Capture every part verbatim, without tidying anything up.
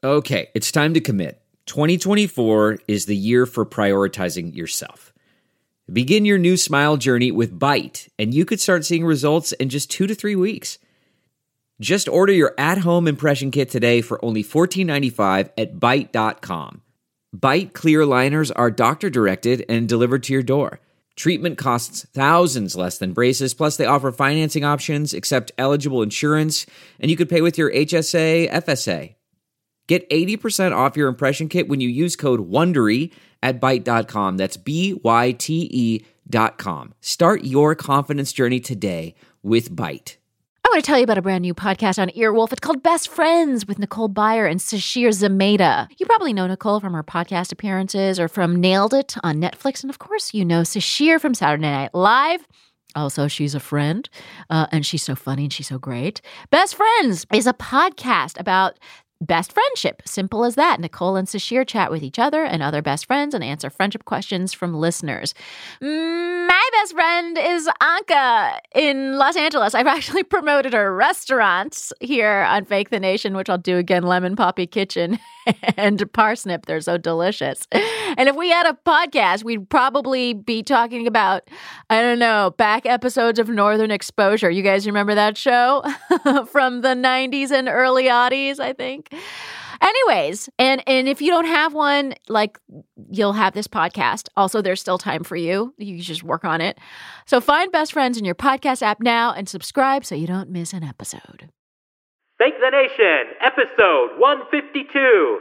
Okay, it's time to commit. twenty twenty-four is the year for prioritizing yourself. Begin your new smile journey with Byte, and you could start seeing results in just two to three weeks. Just order your at-home impression kit today for only fourteen ninety-five at byte dot com. Byte clear aligners are doctor-directed and delivered to your door. Treatment costs thousands less than braces, plus they offer financing options, accept eligible insurance, and you could pay with your H S A, F S A. Get eighty percent off your impression kit when you use code WONDERY at byte dot com. That's B Y T E dot com. Start your confidence journey today with Byte. I want to tell you about a brand new podcast on Earwolf. It's called Best Friends with Nicole Byer and Sashir Zamata. You probably know Nicole from her podcast appearances or from Nailed It on Netflix. And of course, you know Sashir from Saturday Night Live. Also, she's a friend, uh, and she's so funny and she's so great. Best Friends is a podcast about best friendship. Simple as that. Nicole and Sashir chat with each other and other best friends and answer friendship questions from listeners. My best friend is Anka in Los Angeles. I've actually promoted her restaurant here on Fake the Nation, which I'll do again, Lemon Poppy Kitchen and Parsnip. They're so delicious. And if we had a podcast, we'd probably be talking about, I don't know, back episodes of Northern Exposure. You guys remember that show from the nineties and early aughties, I think? Anyways, and, and if you don't have one, like, you'll have this podcast. Also, there's still time for you. You just work on it. So find Best Friends in your podcast app now and subscribe so you don't miss an episode. Fake the Nation, episode one fifty-two.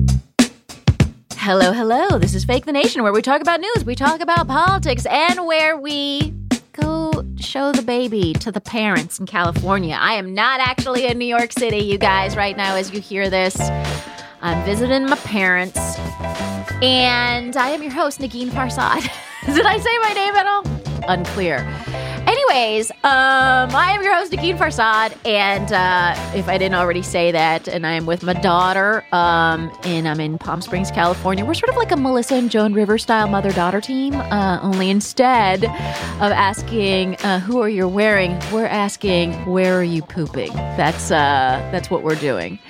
Hello, hello. This is Fake the Nation, where we talk about news, we talk about politics, and where we go show the baby to the parents in California. I am not actually in New York City, you guys, right now as you hear this. I'm visiting my parents, and I am your host, Negin Farsad. Did I say my name at all? Unclear. Anyways, um, I am your host, Negin Farsad, and uh, if I didn't already say that, and I am with my daughter, um, and I'm in Palm Springs, California. We're sort of like a Melissa and Joan Rivers style mother-daughter team, uh, only instead of asking, uh, who are you wearing, we're asking, where are you pooping? That's, uh, that's what we're doing.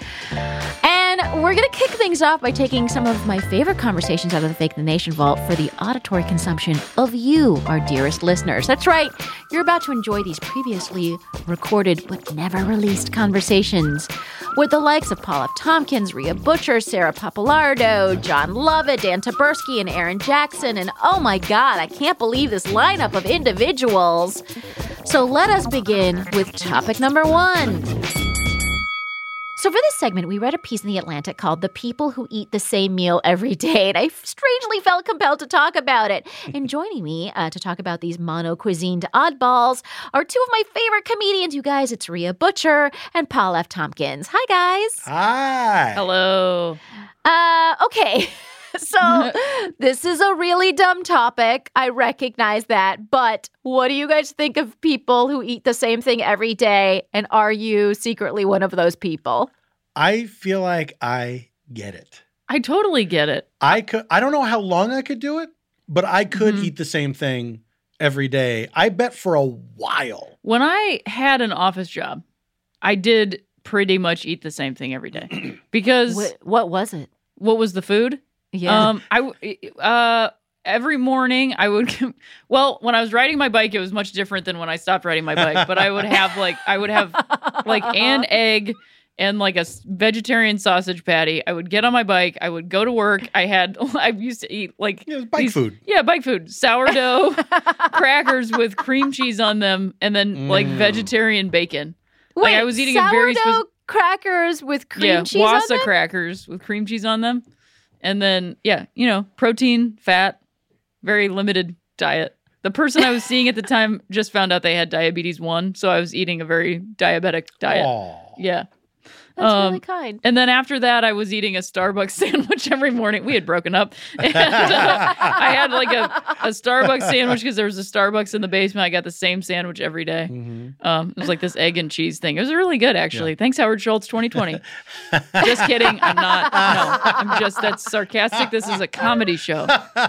And we're going to kick things off by taking some of my favorite conversations out of the Fake the Nation vault for the auditory consumption of you, our dearest listeners. That's right. You're about to enjoy these previously recorded but never released conversations with the likes of Paul F. Tompkins, Rhea Butcher, Sarah Papalardo, John Lovett, Dan Taberski, and Aaron Jackson. And oh my God, I can't believe this lineup of individuals. So let us begin with topic number one. So for this segment, we read a piece in The Atlantic called The People Who Eat the Same Meal Every Day, and I strangely felt compelled to talk about it. And joining me uh, to talk about these mono-cuisined oddballs are two of my favorite comedians, you guys. It's Rhea Butcher and Paul F. Tompkins. Hi, guys. Hi. Hello. Uh, okay. So this is a really dumb topic. I recognize that. But what do you guys think of people who eat the same thing every day? And are you secretly one of those people? I feel like I get it. I totally get it. I could. I don't know how long I could do it, but I could Mhm. eat the same thing every day. I bet for a while. When I had an office job, I did pretty much eat the same thing every day. Because What, what was it? what was the food? Yeah. Um, I uh every morning I would. Well, when I was riding my bike, it was much different than when I stopped riding my bike. But I would have like I would have like an egg and like a s- vegetarian sausage patty. I would get on my bike. I would go to work. I had I used to eat like Yeah, it was bike these- food. Yeah, bike food, sourdough crackers with cream cheese on them, and then like Mm. vegetarian bacon. Wait, like I was eating a very sourdough specific. crackers with cream Yeah, cheese on wassa them? crackers with cream cheese on them. And then, yeah, you know, protein, fat, very limited diet. The person I was seeing at the time just found out they had diabetes one, so I was eating a very diabetic diet. Aw. Yeah. That's Um, really kind. And then after that, I was eating a Starbucks sandwich every morning. We had broken up. And uh, I had like a, a Starbucks sandwich because there was a Starbucks in the basement. I got the same sandwich every day. Mhm. Um, it was like this egg and cheese thing. It was really good, actually. Thanks, Howard Schultz, twenty twenty. Just kidding. I'm not. No, I'm just, that's sarcastic. This is a comedy show.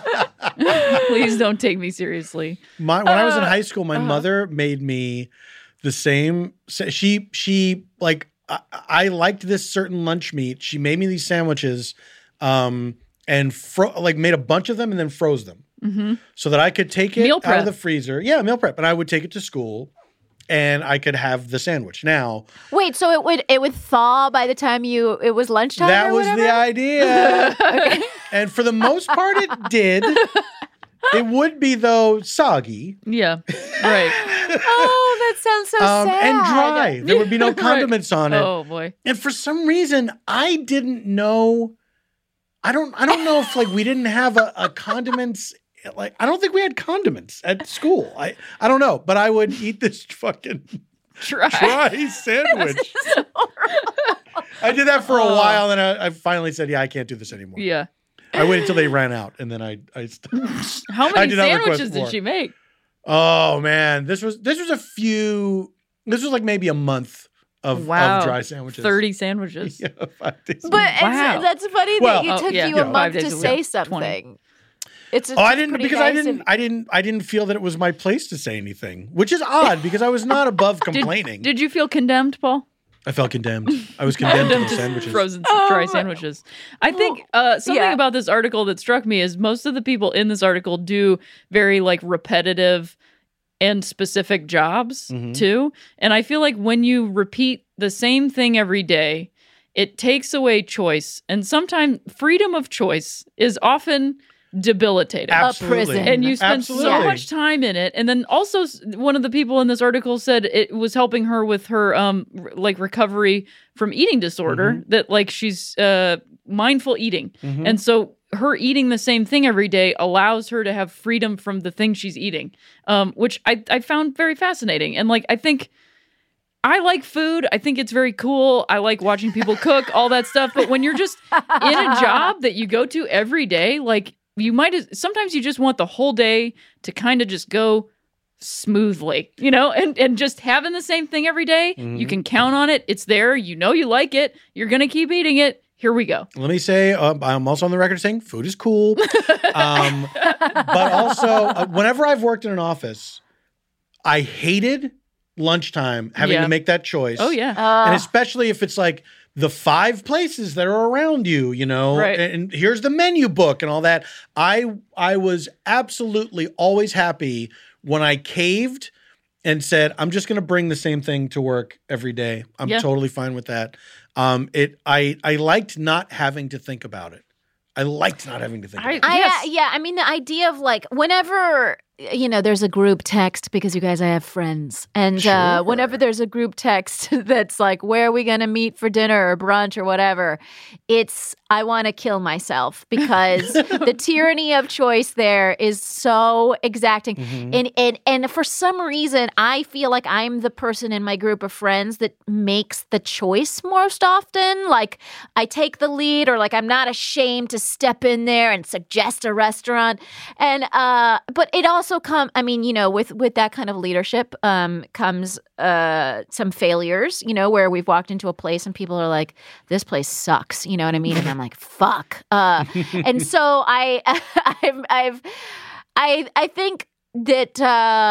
Please don't take me seriously. My, when I was in Uh, high school, my uh-huh. mother made me the same. She she like I, I liked this certain lunch meat. She made me these sandwiches, um, and fro- like made a bunch of them and then froze them Mm-hmm. so that I could take it Meal out prep. of the freezer. Yeah, meal prep, and I would take it to school, and I could have the sandwich. Now Wait, so it would it would thaw by the time you it was lunchtime? that or was whatever? the idea, and for the most part, it did. It would be though soggy. Yeah. Right. Oh, that sounds so Um, sad. and dry. There would be no Right. condiments on it. Oh boy. And for some reason, I didn't know. I don't. I don't know if like we didn't have a, a condiments. Like I don't think we had condiments at school. I I don't know. But I would eat this fucking Try. dry sandwich. I did that for a Oh. while, and I, I finally said, "Yeah, I can't do this anymore." Yeah. I waited until they ran out, and then I I. St- How I many did not request sandwiches did more. she make? Oh man, this was this was a few. This was like maybe a month of, Wow. of dry sandwiches. Thirty sandwiches. Yeah, five days. But Wow. it's, that's funny Well- that you Oh, took yeah. you Yeah. a Five month days to a say week. something. It's, it's Oh, I just didn't pretty because I nice didn't of- I didn't I didn't feel that it was my place to say anything, which is odd because I was not above complaining. Did you feel condemned, Paul? I felt condemned. I was condemned to the Condemned to sandwiches. frozen Um, dry sandwiches. I think uh, something yeah. about this article that struck me is most of the people in this article do very like repetitive and specific jobs Mhm. too. And I feel like when you repeat the same thing every day, it takes away choice. And sometimes freedom of choice is often debilitating. Absolutely. prison. And you spend Absolutely. so much time in it. And then also s- one of the people in this article said it was helping her with her um r- like recovery from eating disorder, Mm-hmm. that like she's uh mindful eating. Mhm. And so her eating the same thing every day allows her to have freedom from the thing she's eating. Um which I I found very fascinating. And like I think I like food. I think it's very cool. I like watching people cook, all that stuff. But when you're just in a job that you go to every day, like you might as- sometimes you just want the whole day to kind of just go smoothly, you know, and and just having the same thing every day, you can count on it. It's there. You know you like it. You're gonna keep eating it. Here we go. Let me say, um, I'm also on the record saying food is cool. um, but also, uh, whenever I've worked in an office, I hated lunchtime having Yeah. to make that choice. Oh yeah. Uh, And especially if it's like the five places that are around you, you know, Right. and, and here's the menu book and all that. I I was absolutely always happy when I caved and said, I'm just going to bring the same thing to work every day. I'm Yeah. totally fine with that. Um, it I I liked not having to think about it. I liked not having to think I- about it. I, Yes. uh, yeah, I mean, the idea of like whenever, you know, there's a group text because you guys, I have friends. And uh, Sure. whenever there's a group text that's like, where are we going to meet for dinner or brunch or whatever? It's, I want to kill myself because the tyranny of choice there is so exacting. Mhm. And, and, and for some reason, I feel like I'm the person in my group of friends that makes the choice most often. Like I take the lead or like I'm not ashamed to step in there and suggest a restaurant. And, uh, but it also come, I mean, you know, with, with that kind of leadership, um, comes, uh, some failures, you know, where we've walked into a place and people are like, this place sucks. You know what I mean? And I'm like, fuck. Uh, and so I, I've, I've, I, I think that,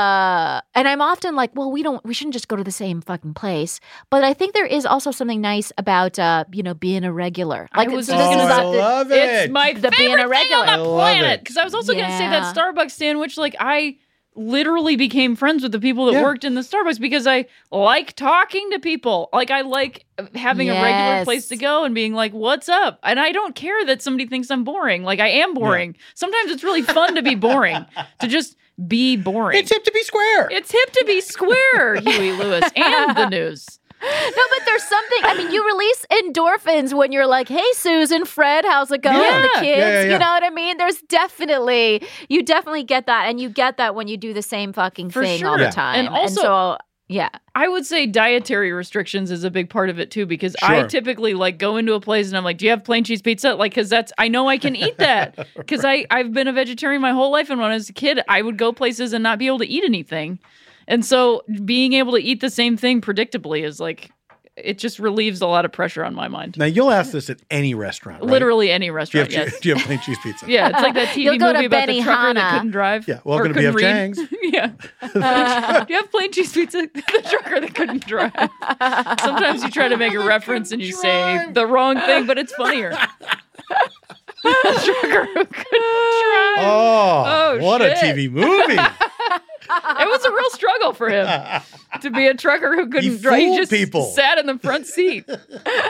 uh, and I'm often like, well, we don't, we shouldn't just go to the same fucking place. But I think there is also something nice about, uh, you know, being a regular. Like, I was so just this gonna is Oh, I not the- love it. It's my The being favorite a regular. thing I on the love planet. it. Because I was also going to say that Yeah. Starbucks sandwich, like I literally became friends with the people that Yeah. worked in the Starbucks because I like talking to people. Like I like having a regular Yes. place to go and being like, what's up? And I don't care that somebody thinks I'm boring. Like I am boring. Sometimes it's really fun to be boring, to just be boring. It's hip to be square. It's hip to be square, Huey Lewis, and the news. No, but there's something. I mean, you release endorphins when you're like, "Hey, Susan, Fred, how's it going? Yeah. The kids." Yeah, yeah, yeah. You know what I mean? There's definitely you definitely get that, and you get that when you do the same fucking For thing sure. all the Yeah. time. And also- so, yeah, I would say dietary restrictions is a big part of it too, because I Sure. typically like go into a place and I'm like, do you have plain cheese pizza? Like, cause that's, I know I can eat that because I, I've been a vegetarian my whole life. And when I was a kid, I would go places and not be able to eat anything. And so being able to eat the same thing predictably is like, it just relieves a lot of pressure on my mind. Now, you'll ask this at any restaurant, right? Literally any Do you, restaurant, have, yes. do you have plain cheese pizza? Yeah, it's like that T V You'll go movie to about the trucker that Benihana. couldn't drive. Yeah, welcome or to B F couldn't read. Chang's. Yeah. Uh, do you have plain cheese pizza? The trucker that couldn't drive. Sometimes you try to make a reference and you say the wrong thing, but it's funnier. The trucker who couldn't drive. Oh, Oh, what shit. a T V movie. It was a real struggle for him to be a trucker who couldn't He drive. He fooled just people. sat in the front seat. The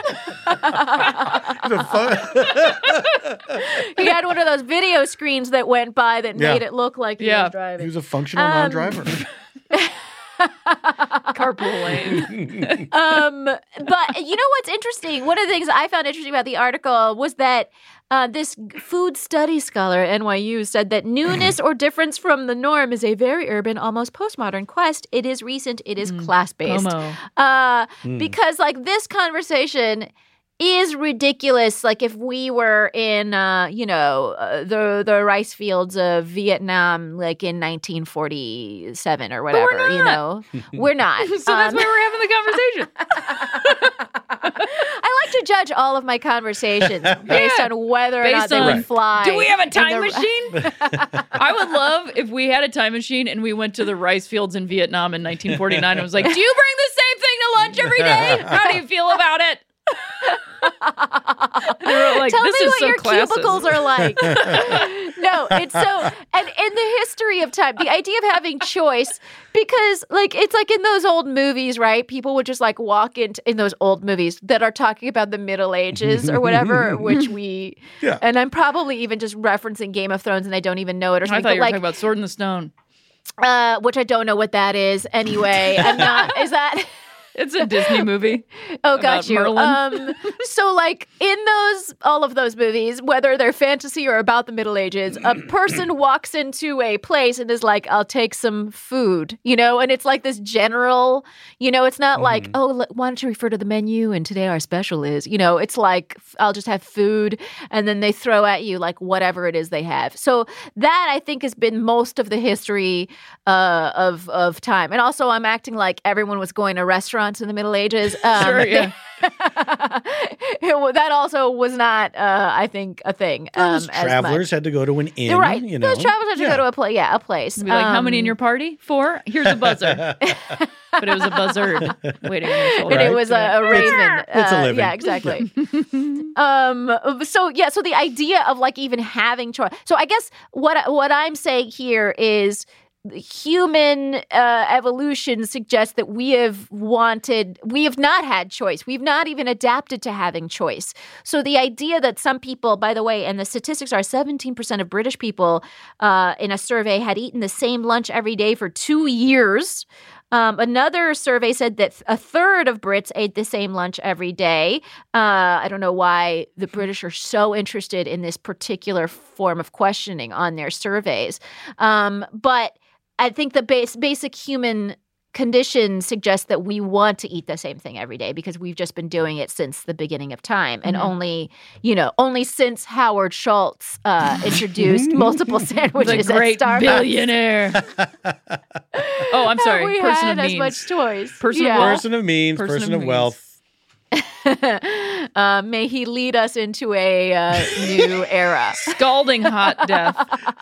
fun- He had one of those video screens that went by that Yeah. made it look like he Yeah. was he driving. was a functional Um, non-driver. Carpool lane. um, but you know what's interesting? One of the things I found interesting about the article was that uh, this food studies scholar at N Y U said that newness or difference from the norm is a very urban, almost postmodern quest. It is recent. It is class based. Como. Uh, Hmm. because like this conversation is ridiculous. Like if we were in, uh, you know, uh, the the rice fields of Vietnam, like in nineteen forty-seven or whatever, we're you know, we're not. So that's Um, why we're having the conversation. I like to judge all of my conversations based Yeah. on whether or Based not they on- would fly. Do we have a in time the- machine? I would love if we had a time machine and we went to the rice fields in Vietnam in nineteen forty-nine and was like, do you bring the same thing to lunch every day? How do you feel about it? And they were like, Tell this me is what so your classist. cubicles are like. No, it's so, and in the history of time, the idea of having choice, because like it's like in those old movies, right? People would just like walk into in those old movies that are talking about the Middle Ages or whatever, which we, Yeah. and I'm probably even just referencing Game of Thrones and I don't even know it or I something. thought but you were like, talking about Sword in the Stone. uh, which I don't know what that is anyway. I'm not. Is that? It's a Disney movie. Oh, about got you. Merlin. Um, so, like in those, all of those movies, whether they're fantasy or about the Middle Ages, a person walks into a place and is like, "I'll take some food," you know, and it's like this general, you know, it's not like, "Oh, l- why don't you refer to the menu?" And today our special is, you know, it's like, "I'll just have food," and then they throw at you like whatever it is they have. So that I think has been most of the history uh, of of time, and also I'm acting like everyone was going to restaurants in the Middle Ages. Um, Sure, yeah. it wa- that also was not, uh, I think, a thing. Um, Those as travelers much. had to go to an inn. You're right. You know? Those travelers had to Yeah. go to a place. Yeah, a place. Be like, how many in Um, your party? Four? Here's a buzzer. But it was a buzzard waiting on your shoulder. And it Right. was a, a raven. It's a Uh, living. Yeah, exactly. um. So yeah. So the idea of like even having choice. So I guess what what I'm saying here is human uh, evolution suggests that we have wanted, we have not had choice. We've not even adapted to having choice. So the idea that some people, by the way, and the statistics are seventeen percent of British people uh, in a survey had eaten the same lunch every day for two years. Um, another survey said that a third of Brits ate the same lunch every day. Uh, I don't know why the British are so interested in this particular form of questioning on their surveys. Um, but I think the base, basic human condition suggests that we want to eat the same thing every day because we've just been doing it since the beginning of time. And Mhm. only, you know, only since Howard Schultz uh, introduced multiple sandwiches The great at Starbucks. billionaire. Oh, I'm sorry. Have we Person had of as means. much choice. Person of Yeah. wealth. Person of means, Person person, of of wealth. uh, may he lead us into a uh, new era. Scalding hot death.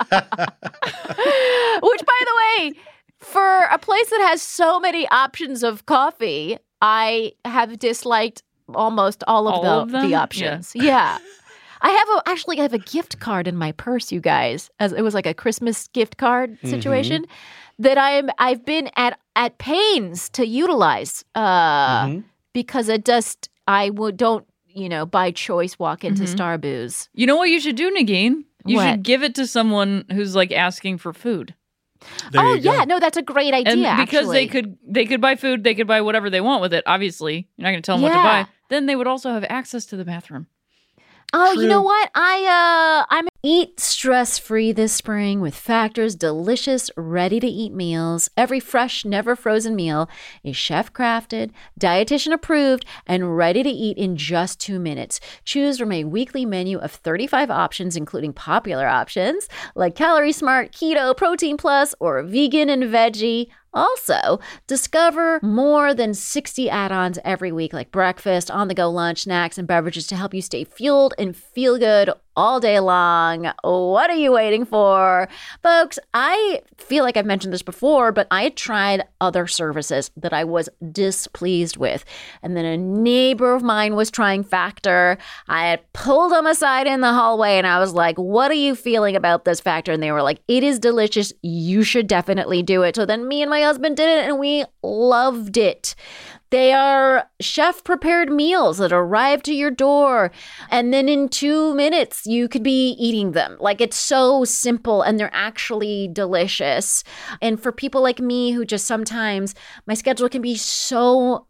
Which, by the way, for a place that has so many options of coffee, I have disliked almost all of, All the, of them? the options. Yeah. I have a, actually I have a gift card in my purse, you guys. As it was like a Christmas gift card situation that I'm I've been at at pains to utilize uh, Mhm. because it just I would don't you know by choice walk into Mhm. Starbucks. You know what you should do, Nagin? You What? should give it to someone who's like asking for food. There Oh you go. yeah, no, that's a great idea. And because they actually. could they could buy food, they could buy whatever they want with it, obviously. You're not going to tell them what to Yeah. buy. Then they would also have access to the bathroom. Oh, you know True. what? I uh I'm eat stress-free this spring with Factor's delicious ready-to-eat meals. Every fresh, never frozen meal is chef-crafted, dietitian approved, and ready to eat in just two minutes. Choose from a weekly menu of thirty-five options, including popular options like Calorie Smart, Keto, Protein Plus, or Vegan and Veggie. Also, discover more than sixty add-ons every week, like breakfast, on-the-go lunch, snacks, and beverages to help you stay fueled and feel good all day long. What are you waiting for? Folks, I feel like I've mentioned this before, but I had tried other services that I was displeased with. And then a neighbor of mine was trying Factor. I had pulled them aside in the hallway and I was like, what are you feeling about this Factor? And they were like, it is delicious. You should definitely do it. So then me and my husband did it and we loved it. They are chef-prepared meals that arrive to your door, and then in two minutes, you could be eating them. Like, it's so simple, and they're actually delicious. And for people like me who just sometimes, my schedule can be so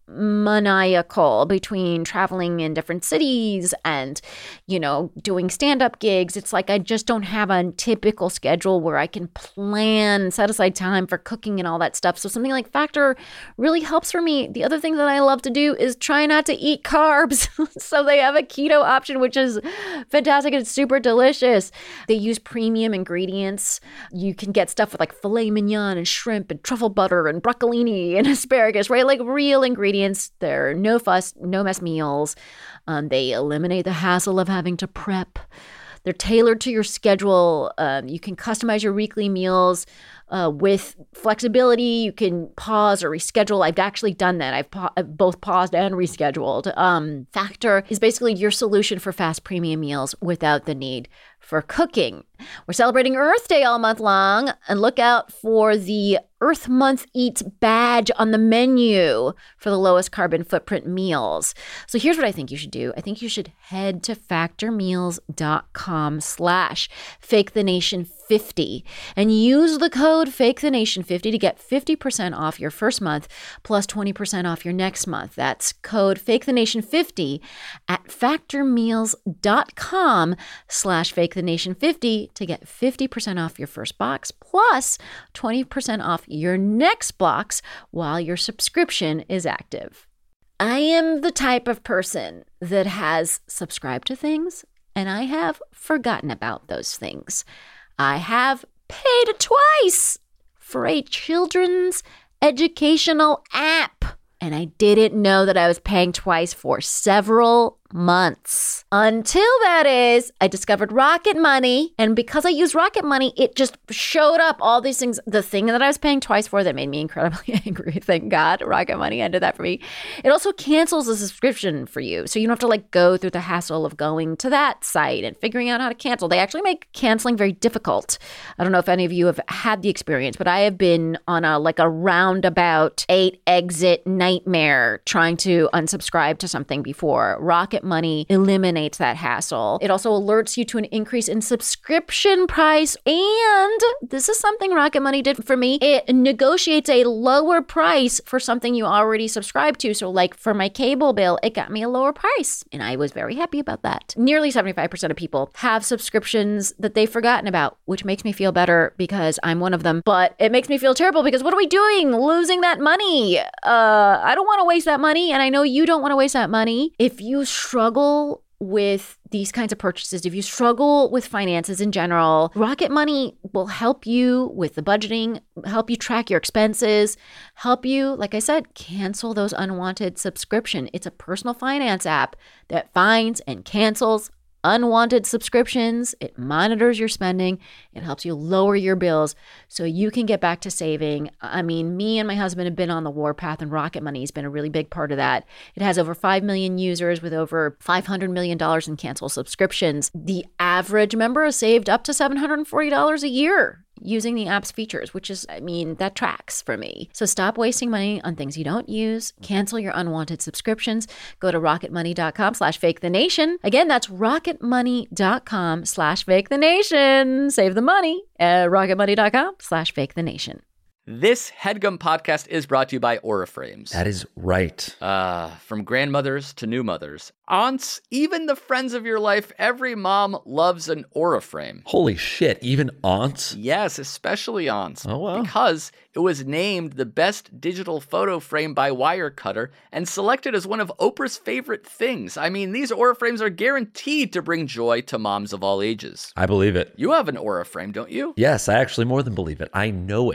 maniacal between traveling in different cities and, you know, doing stand-up gigs. It's like I just don't have a typical schedule where I can plan, set aside time for cooking and all that stuff. So something like Factor really helps for me. The other thing that I love to do is try not to eat carbs. So they have a keto option, which is fantastic. It's super delicious. They use premium ingredients. You can get stuff with like filet mignon and shrimp and truffle butter and broccolini and asparagus, right? Like real ingredients. They're no fuss, no mess meals. Um, they eliminate the hassle of having to prep. They're tailored to your schedule. Um, you can customize your weekly meals uh, with flexibility. You can pause or reschedule. I've actually done that. I've, pa- I've both paused and rescheduled. Um, Factor is basically your solution for fast premium meals without the need for cooking. We're celebrating Earth Day all month long, and look out for the Earth Month Eats badge on the menu for the lowest carbon footprint meals. So here's what I think you should do. I think you should head to factormeals.com slash fake the nation 50 and use the code fake the nation fifty to get fifty percent off your first month plus twenty percent off your next month. That's code fake the nation 50 at factormeals.com slash fake the nation 50 to get fifty percent off your first box plus twenty percent off your next box while your subscription is active. I am the type of person that has subscribed to things and I have forgotten about those things. I have paid twice for a children's educational app, and I didn't know that I was paying twice for several months. Until that is, I discovered Rocket Money, and because I use Rocket Money, it just showed up all these things. The thing that I was paying twice for that made me incredibly angry. Thank God Rocket Money ended that for me. It also cancels the subscription for you, so you don't have to like go through the hassle of going to that site and figuring out how to cancel. They actually make canceling very difficult. I don't know if any of you have had the experience, but I have been on a like a roundabout eight exit nightmare trying to unsubscribe to something before. Rocket Money eliminates that hassle. It also alerts you to an increase in subscription price. And this is something Rocket Money did for me. It negotiates a lower price for something you already subscribe to. So like for my cable bill, it got me a lower price. And I was very happy about that. Nearly seventy-five percent of people have subscriptions that they've forgotten about, which makes me feel better because I'm one of them. But it makes me feel terrible because what are we doing? Losing that money. Uh, I don't want to waste that money. And I know you don't want to waste that money. If you struggle with these kinds of purchases, if you struggle with finances in general, Rocket Money will help you with the budgeting, help you track your expenses, help you, like I said, cancel those unwanted subscriptions. It's a personal finance app that finds and cancels unwanted subscriptions. It monitors your spending. It helps you lower your bills so you can get back to saving. I mean, me and my husband have been on the warpath, and Rocket Money has been a really big part of that. It has over five million users with over five hundred million dollars in canceled subscriptions. The average member has saved up to seven hundred forty dollars a year using the app's features, which is, I mean, that tracks for me. So stop wasting money on things you don't use. Cancel your unwanted subscriptions. Go to rocketmoney.com slash fake the nation. Again, that's rocketmoney.com slash fake the nation. Save the money at rocketmoney.com slash fake the nation. This HeadGum podcast is brought to you by Auraframes. That is right. Uh, from grandmothers to new mothers, aunts, even the friends of your life, every mom loves an Auraframe. Holy shit, even aunts? Yes, especially aunts. Oh, wow. Because it was named the best digital photo frame by Wirecutter and selected as one of Oprah's favorite things. I mean, these Auraframes are guaranteed to bring joy to moms of all ages. I believe it. You have an Auraframe, don't you? Yes, I actually more than believe it. I know it.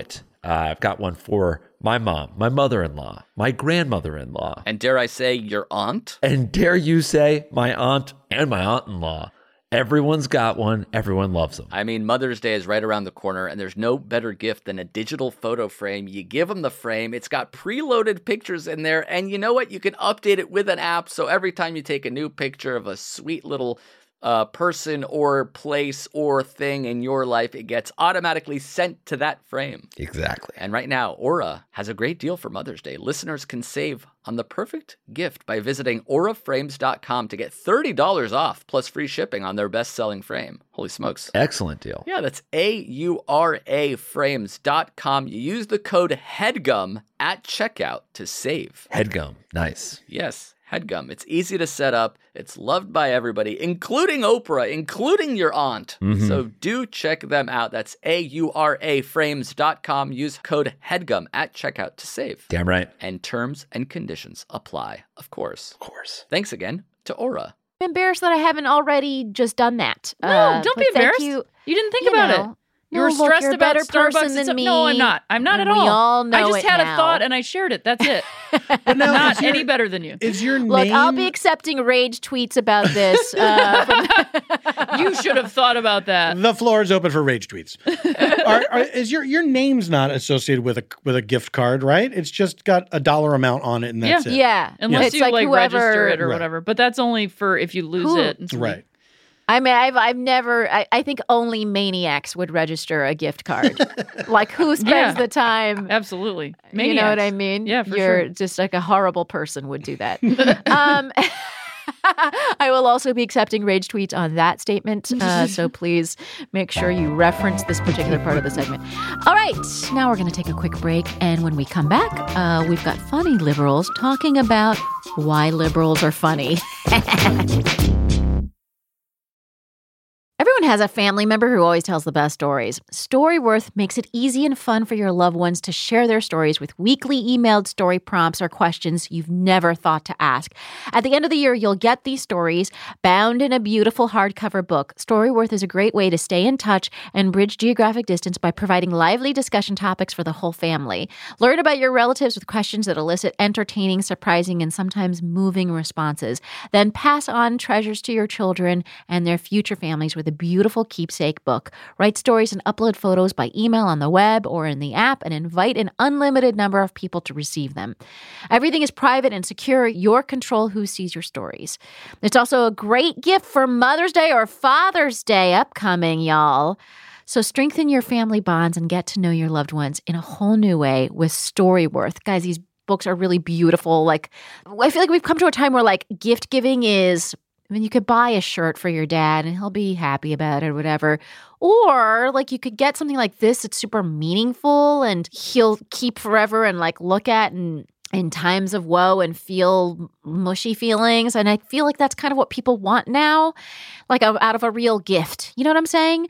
Uh, I've got one for my mom, my mother-in-law, my grandmother-in-law, And dare I say, your aunt? and dare you say, my aunt and my aunt-in-law. Everyone's got one. Everyone loves them. I mean, Mother's Day is right around the corner, and there's no better gift than a digital photo frame. You give them the frame, it's got preloaded pictures in there, and you know what? You can update it with an app, so every time you take a new picture of a sweet little uh, person or place or thing in your life, it gets automatically sent to that frame. Exactly. And right now, Aura has a great deal for Mother's Day. Listeners can save on the perfect gift by visiting aura frames dot com to get thirty dollars off plus free shipping on their best-selling frame. Holy smokes. Excellent deal. Yeah, that's A U R A frames dot com. You use the code HEADGUM at checkout to save. Headgum. Nice. Yes, HEADGUM. It's easy to set up. It's loved by everybody, including Oprah, including your aunt. Mhm. So do check them out. That's A U R A frames dot com. Use code HEADGUM at checkout to save. Damn right. And terms and conditions apply, of course. Of course. Thanks again to Aura. I'm embarrassed that I haven't already just done that. No, Uh, don't but be thank embarrassed. You, You didn't think You about know. it. You were No, look, stressed you're a about better Starbucks person and than stuff. me, No, I'm not. I'm not and at all. we all know I just it had now. a thought and I shared it. That's it. But now, Not is your, any better than you. is your Look, name? I'll be accepting rage tweets about this. Uh, from- You should have thought about that. The floor is open for rage tweets. are, are, is your your name's not associated with a with a gift card, right? It's just got a dollar amount on it, and that's it. yeah, Unless it's you like, like, whoever, register it or Right. whatever. But that's only for if you lose Who- it. And something. Right. I mean, I've I've never. I, I think only maniacs would register a gift card. Like, who spends Yeah. the time? Absolutely. You know what I Maniacs. mean? Yeah, for You're sure. just like a horrible person would do that. um, I will also be accepting rage tweets on that statement. Uh, so please make sure you reference this particular part of the segment. All right, now we're going to take a quick break. And when we come back, uh, we've got funny liberals talking about why liberals are funny. Everyone has a family member who always tells the best stories. Storyworth makes it easy and fun for your loved ones to share their stories with weekly emailed story prompts or questions you've never thought to ask. At the end of the year, you'll get these stories bound in a beautiful hardcover book. Storyworth is a great way to stay in touch and bridge geographic distance by providing lively discussion topics for the whole family. Learn about your relatives with questions that elicit entertaining, surprising, and sometimes moving responses. Then pass on treasures to your children and their future families with a beautiful keepsake book. Write stories and upload photos by email on the web or in the app and invite an unlimited number of people to receive them. Everything is private and secure. Your control who sees your stories. It's also a great gift for Mother's Day or Father's Day upcoming, y'all. So strengthen your family bonds and get to know your loved ones in a whole new way with Storyworth. Guys, these books are really beautiful. Like, I feel like we've come to a time where like gift giving is, I mean, you could buy a shirt for your dad and he'll be happy about it or whatever. Or like you could get something like this that's super meaningful and he'll keep forever and like look at and in times of woe and feel mushy feelings. And I feel like that's kind of what people want now, like a, out of a real gift. You know what I'm saying?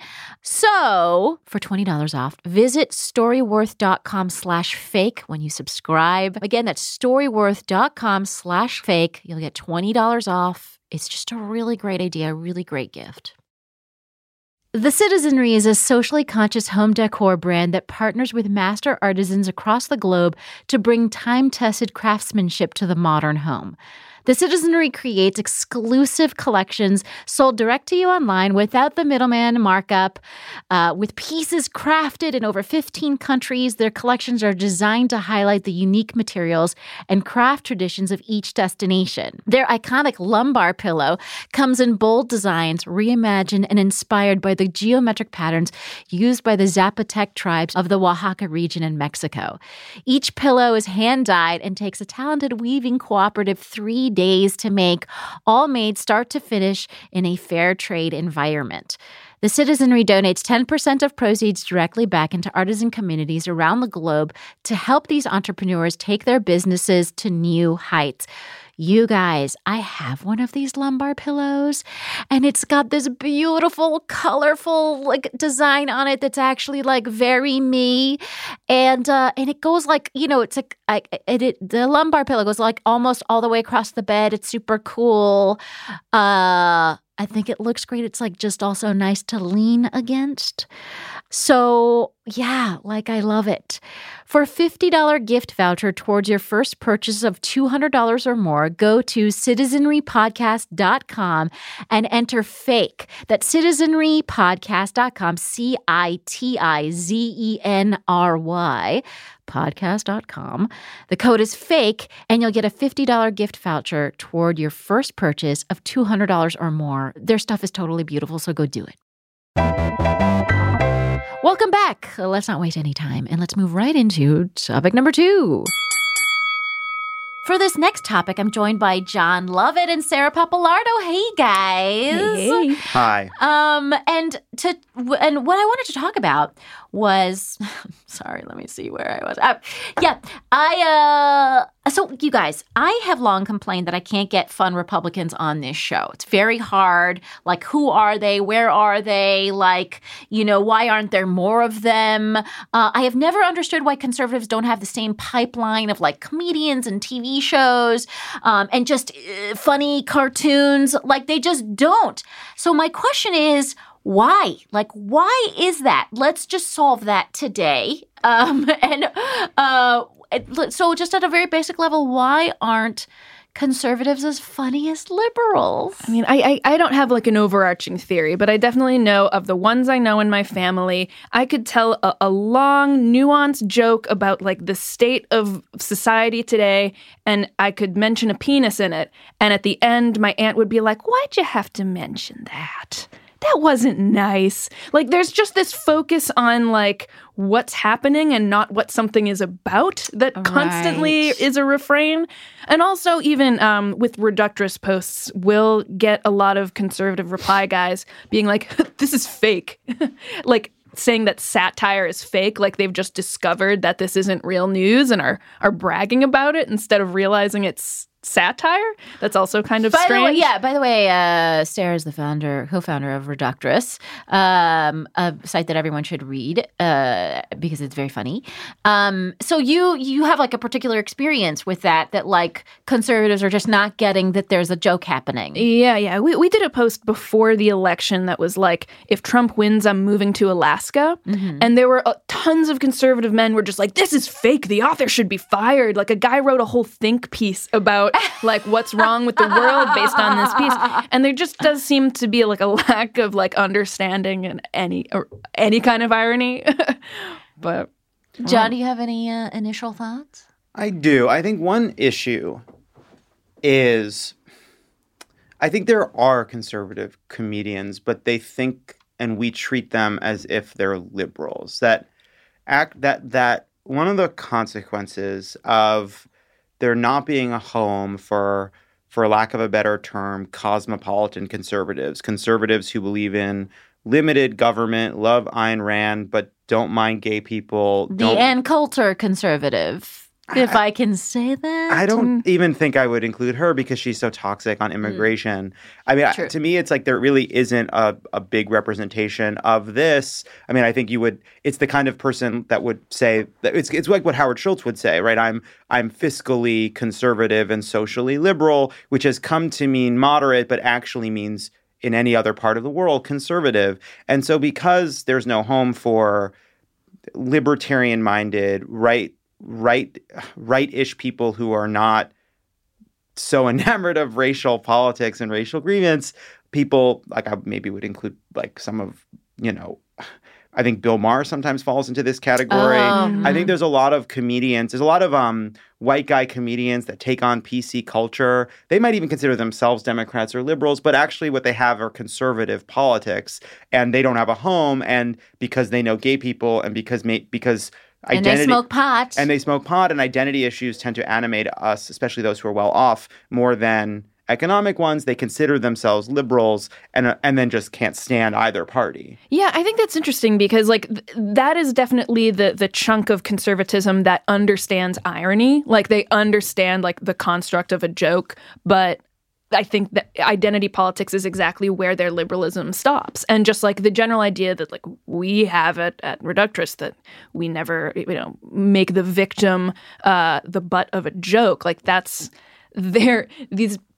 So for twenty dollars off, visit storyworth.com slash fake when you subscribe. Again, that's storyworth.com slash fake. You'll get twenty dollars off. It's just a really great idea, a really great gift. The Citizenry is a socially conscious home decor brand that partners with master artisans across the globe to bring time-tested craftsmanship to the modern home. The Citizenry creates exclusive collections sold direct to you online without the middleman markup. Uh, with pieces crafted in over fifteen countries, their collections are designed to highlight the unique materials and craft traditions of each destination. Their iconic lumbar pillow comes in bold designs, reimagined and inspired by the geometric patterns used by the Zapotec tribes of the Oaxaca region in Mexico. Each pillow is hand-dyed and takes a talented weaving cooperative three days to make, all made start to finish in a fair trade environment. The Citizenry donates ten percent of proceeds directly back into artisan communities around the globe to help these entrepreneurs take their businesses to new heights. You guys, I have one of these lumbar pillows, and it's got this beautiful, colorful like design on it that's actually like very me, and uh, and it goes like, you know, it's like I, it, it the lumbar pillow goes like almost all the way across the bed. It's super cool. Uh, I think it looks great. It's like just also nice to lean against. So Yeah, like I love it. For a fifty dollars gift voucher towards your first purchase of two hundred dollars or more, go to citizenry podcast dot com and enter FAKE. That's citizenry podcast dot com, C I T I Z E N R Y, podcast dot com. The code is FAKE, and you'll get a fifty dollars gift voucher toward your first purchase of two hundred dollars or more. Their stuff is totally beautiful, so go do it. Welcome back. Let's not waste any time, and let's move right into topic number two. For this next topic, I'm joined by John Lovett and Sarah Pappalardo. Hey, guys. Hey. Hi. Um, and to and what I wanted to talk about was, sorry, let me see where I was. Uh, yeah, I uh, so you guys, I have long complained that I can't get fun Republicans on this show. It's very hard. Like, who are they? Where are they? Like, you know, why aren't there more of them? Uh, I have never understood why conservatives don't have the same pipeline of like comedians and T V shows um, and just uh, funny cartoons. Like, they just don't. So my question is, why? Like, why is that? Let's just solve that today. Um, and uh, so just at a very basic level, why aren't conservatives as funny as liberals? I mean, I, I I don't have like an overarching theory, but I definitely know of the ones I know in my family, I could tell a, a long, nuanced joke about like the state of society today, and I could mention a penis in it. And at the end, my aunt would be like, "Why'd you have to mention that? That wasn't nice." Like, there's just this focus on like what's happening and not what something is about that Right. constantly is a refrain. And also, even um, with reductress posts, we'll get a lot of conservative reply guys being like, "This is fake," like saying that satire is fake, like they've just discovered that this isn't real news and are are bragging about it instead of realizing it's satire. That's also kind of By strange. the way, yeah, by the way, uh, Sarah is the founder, co-founder of Reductress, um, a site that everyone should read uh, because it's very funny. Um, so you you have like a particular experience with that, that like conservatives are just not getting that there's a joke happening. Yeah, yeah. We we did a post before the election that was like, if Trump wins, I'm moving to Alaska. Mm-hmm. And there were uh, tons of conservative men were just like, this is fake. The author should be fired. Like, a guy wrote a whole think piece about like what's wrong with the world based on this piece. And there just does seem to be like a lack of like understanding and any or any kind of irony. But John, do you have any uh, initial thoughts? I do. I think one issue is I think there are conservative comedians, but they think and we treat them as if they're liberals. That act that that one of the consequences of there not being a home for, for lack of a better term, cosmopolitan conservatives, conservatives who believe in limited government, love Ayn Rand, but don't mind gay people. The don't, Ann Coulter conservative, if I, I can say that. I don't even think I would include her because she's so toxic on immigration. Mm. I mean, I, to me, it's like there really isn't a, a big representation of this. I mean, I think you would. It's the kind of person that would say that it's it's like what Howard Schultz would say, right? I'm I'm fiscally conservative and socially liberal, which has come to mean moderate, but actually means in any other part of the world conservative. And so, because there's no home for libertarian-minded, right. right right-ish people who are not so enamored of racial politics and racial grievance, people like I maybe would include like some of, you know, I think Bill Maher sometimes falls into this category. Um, I think there's a lot of comedians, there's a lot of um, white guy comedians that take on P C culture. They might even consider themselves Democrats or liberals, but actually what they have are conservative politics, and they don't have a home, and because they know gay people and because may, because Identity, and they smoke pot. And they smoke pot, and identity issues tend to animate us, especially those who are well off, more than economic ones. They consider themselves liberals and uh, and then just can't stand either party. Yeah, I think that's interesting because like th- that is definitely the the chunk of conservatism that understands irony. Like they understand like the construct of a joke, but I think that identity politics is exactly where their liberalism stops. And just like the general idea that like we have at, at Reductress that we never, you know, make the victim uh, the butt of a joke. Like that's their, these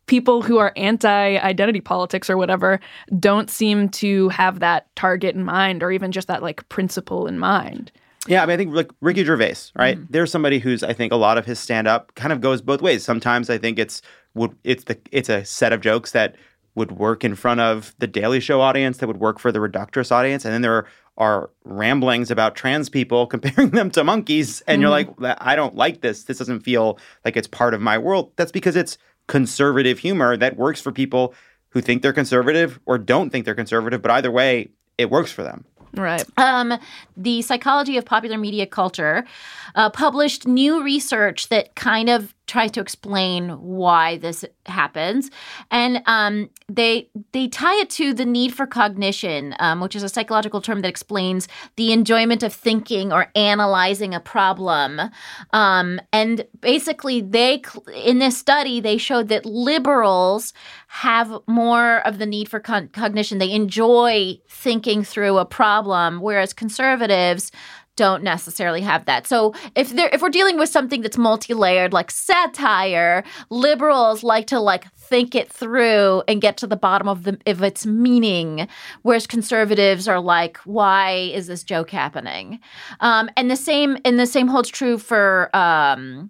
people who are anti-identity politics or whatever don't seem to have that target in mind or even just that like principle in mind. Yeah, I mean, I think like Ricky Gervais, right? Mm. There's somebody who's, I think, a lot of his stand-up kind of goes both ways. Sometimes I think it's would it's the it's a set of jokes that would work in front of the Daily Show audience, that would work for the Reductress audience, and then there are, are ramblings about trans people, comparing them to monkeys, and mm. you're like, I don't like this. This doesn't feel like it's part of my world. That's because it's conservative humor that works for people who think they're conservative or don't think they're conservative, but either way, it works for them. Right. Um, the Psychology of Popular Media Culture uh, published new research that kind of tries to explain why this happens. And um, they they tie it to the need for cognition, um, which is a psychological term that explains the enjoyment of thinking or analyzing a problem. Um, and basically, they in this study, they showed that liberals have more of the need for con- cognition. They enjoy thinking through a problem, whereas conservatives don't necessarily have that. So if they're if we're dealing with something that's multi-layered, like satire, liberals like to like think it through and get to the bottom of the of its meaning, whereas conservatives are like, why is this joke happening? Um, and the same and the same holds true for um,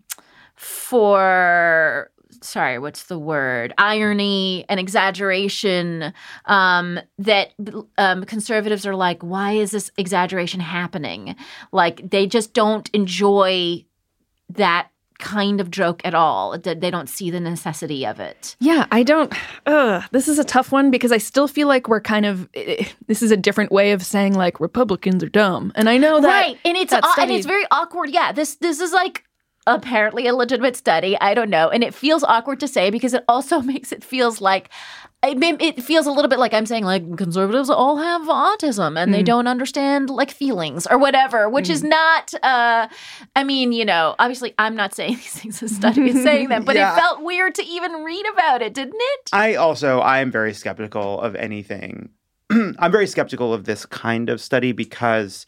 for. Sorry, what's the word? Irony and exaggeration, um, that um, conservatives are like, why is this exaggeration happening? Like, they just don't enjoy that kind of joke at all. They don't see the necessity of it. Yeah, I don't. Ugh, this is a tough one because I still feel like we're kind of. This is a different way of saying like Republicans are dumb, and I know that. Right, and it's that uh, study, and it's very awkward. Yeah, this this is like. Apparently a legitimate study. I don't know. And it feels awkward to say because it also makes it feels like it feels a little bit like I'm saying like conservatives all have autism and mm. they don't understand like feelings or whatever, which mm. is not, uh, I mean, you know, obviously I'm not saying these things the study is saying them, but yeah. it felt weird to even read about it, didn't it? I also, I am very skeptical of anything. I'm very skeptical of this kind of study because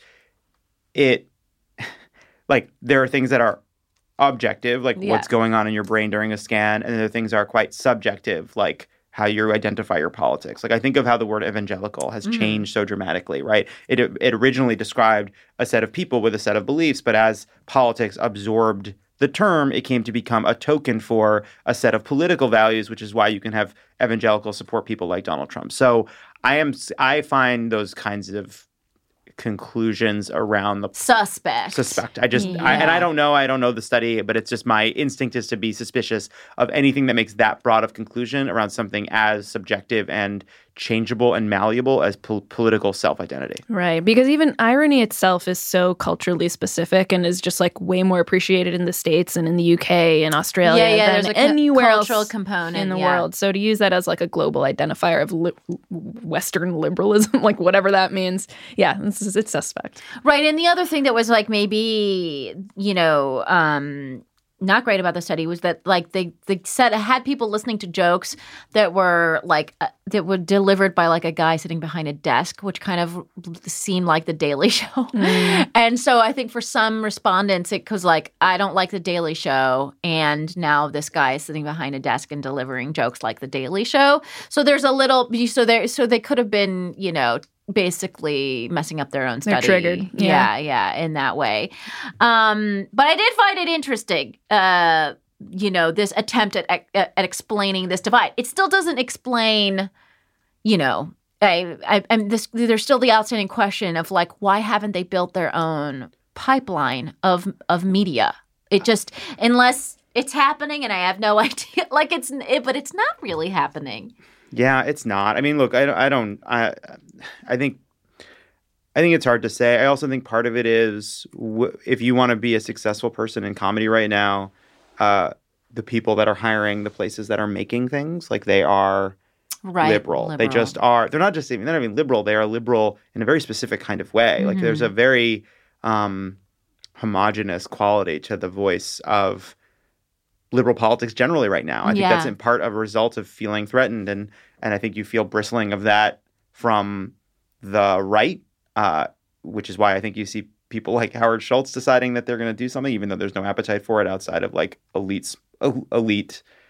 it, like, there are things that are objective, like yeah. what's going on in your brain during a scan, and other things are quite subjective, like how you identify your politics. Like I think of how the word evangelical has mm. changed so dramatically, right? It it originally described a set of people with a set of beliefs, but as politics absorbed the term, it came to become a token for a set of political values, which is why you can have evangelical support people like Donald Trump. So I am I find those kinds of conclusions around the suspect. Suspect. I just, yeah. I, and I don't know, I don't know the study, but it's just my instinct is to be suspicious of anything that makes that broad of conclusion around something as subjective and changeable and malleable as po- political self-identity. Right. Because even irony itself is so culturally specific and is just like way more appreciated in the States and in the U K and Australia yeah, yeah, than there's a anywhere cultural else component in the yeah. world. So to use that as like a global identifier of li- Western liberalism, like whatever that means, yeah, it's, it's suspect. Right. And the other thing that was like maybe, you know, um, not great about the study was that like they they said had people listening to jokes that were like uh, that were delivered by like a guy sitting behind a desk, which kind of seemed like the Daily Show. Mm. And so I think for some respondents it was like, I don't like the Daily Show, and now this guy is sitting behind a desk and delivering jokes like the Daily Show. So there's a little so there so they could have been, you know, basically messing up their own study. They're triggered. Yeah, yeah, yeah in that way. Um, but I did find it interesting, uh, you know, this attempt at, at at explaining this divide. It still doesn't explain, you know, I, I, I'm this. There's still the outstanding question of like, why haven't they built their own pipeline of of media? It just unless it's happening, and I have no idea. Like it's, it, but it's not really happening. Yeah, it's not. I mean, look, I, I don't. I I think I think it's hard to say. I also think part of it is w- if you want to be a successful person in comedy right now, uh, the people that are hiring the places that are making things, like they are right. liberal. liberal. They just are. They're not just even. They're not even liberal. They are liberal in a very specific kind of way. Mm-hmm. Like there's a very um, homogenous quality to the voice of liberal politics generally right now. I think yeah. that's in part a result of feeling threatened, and and I think you feel bristling of that from the right, uh, which is why I think you see people like Howard Schultz deciding that they're going to do something, even though there's no appetite for it outside of like elites, elite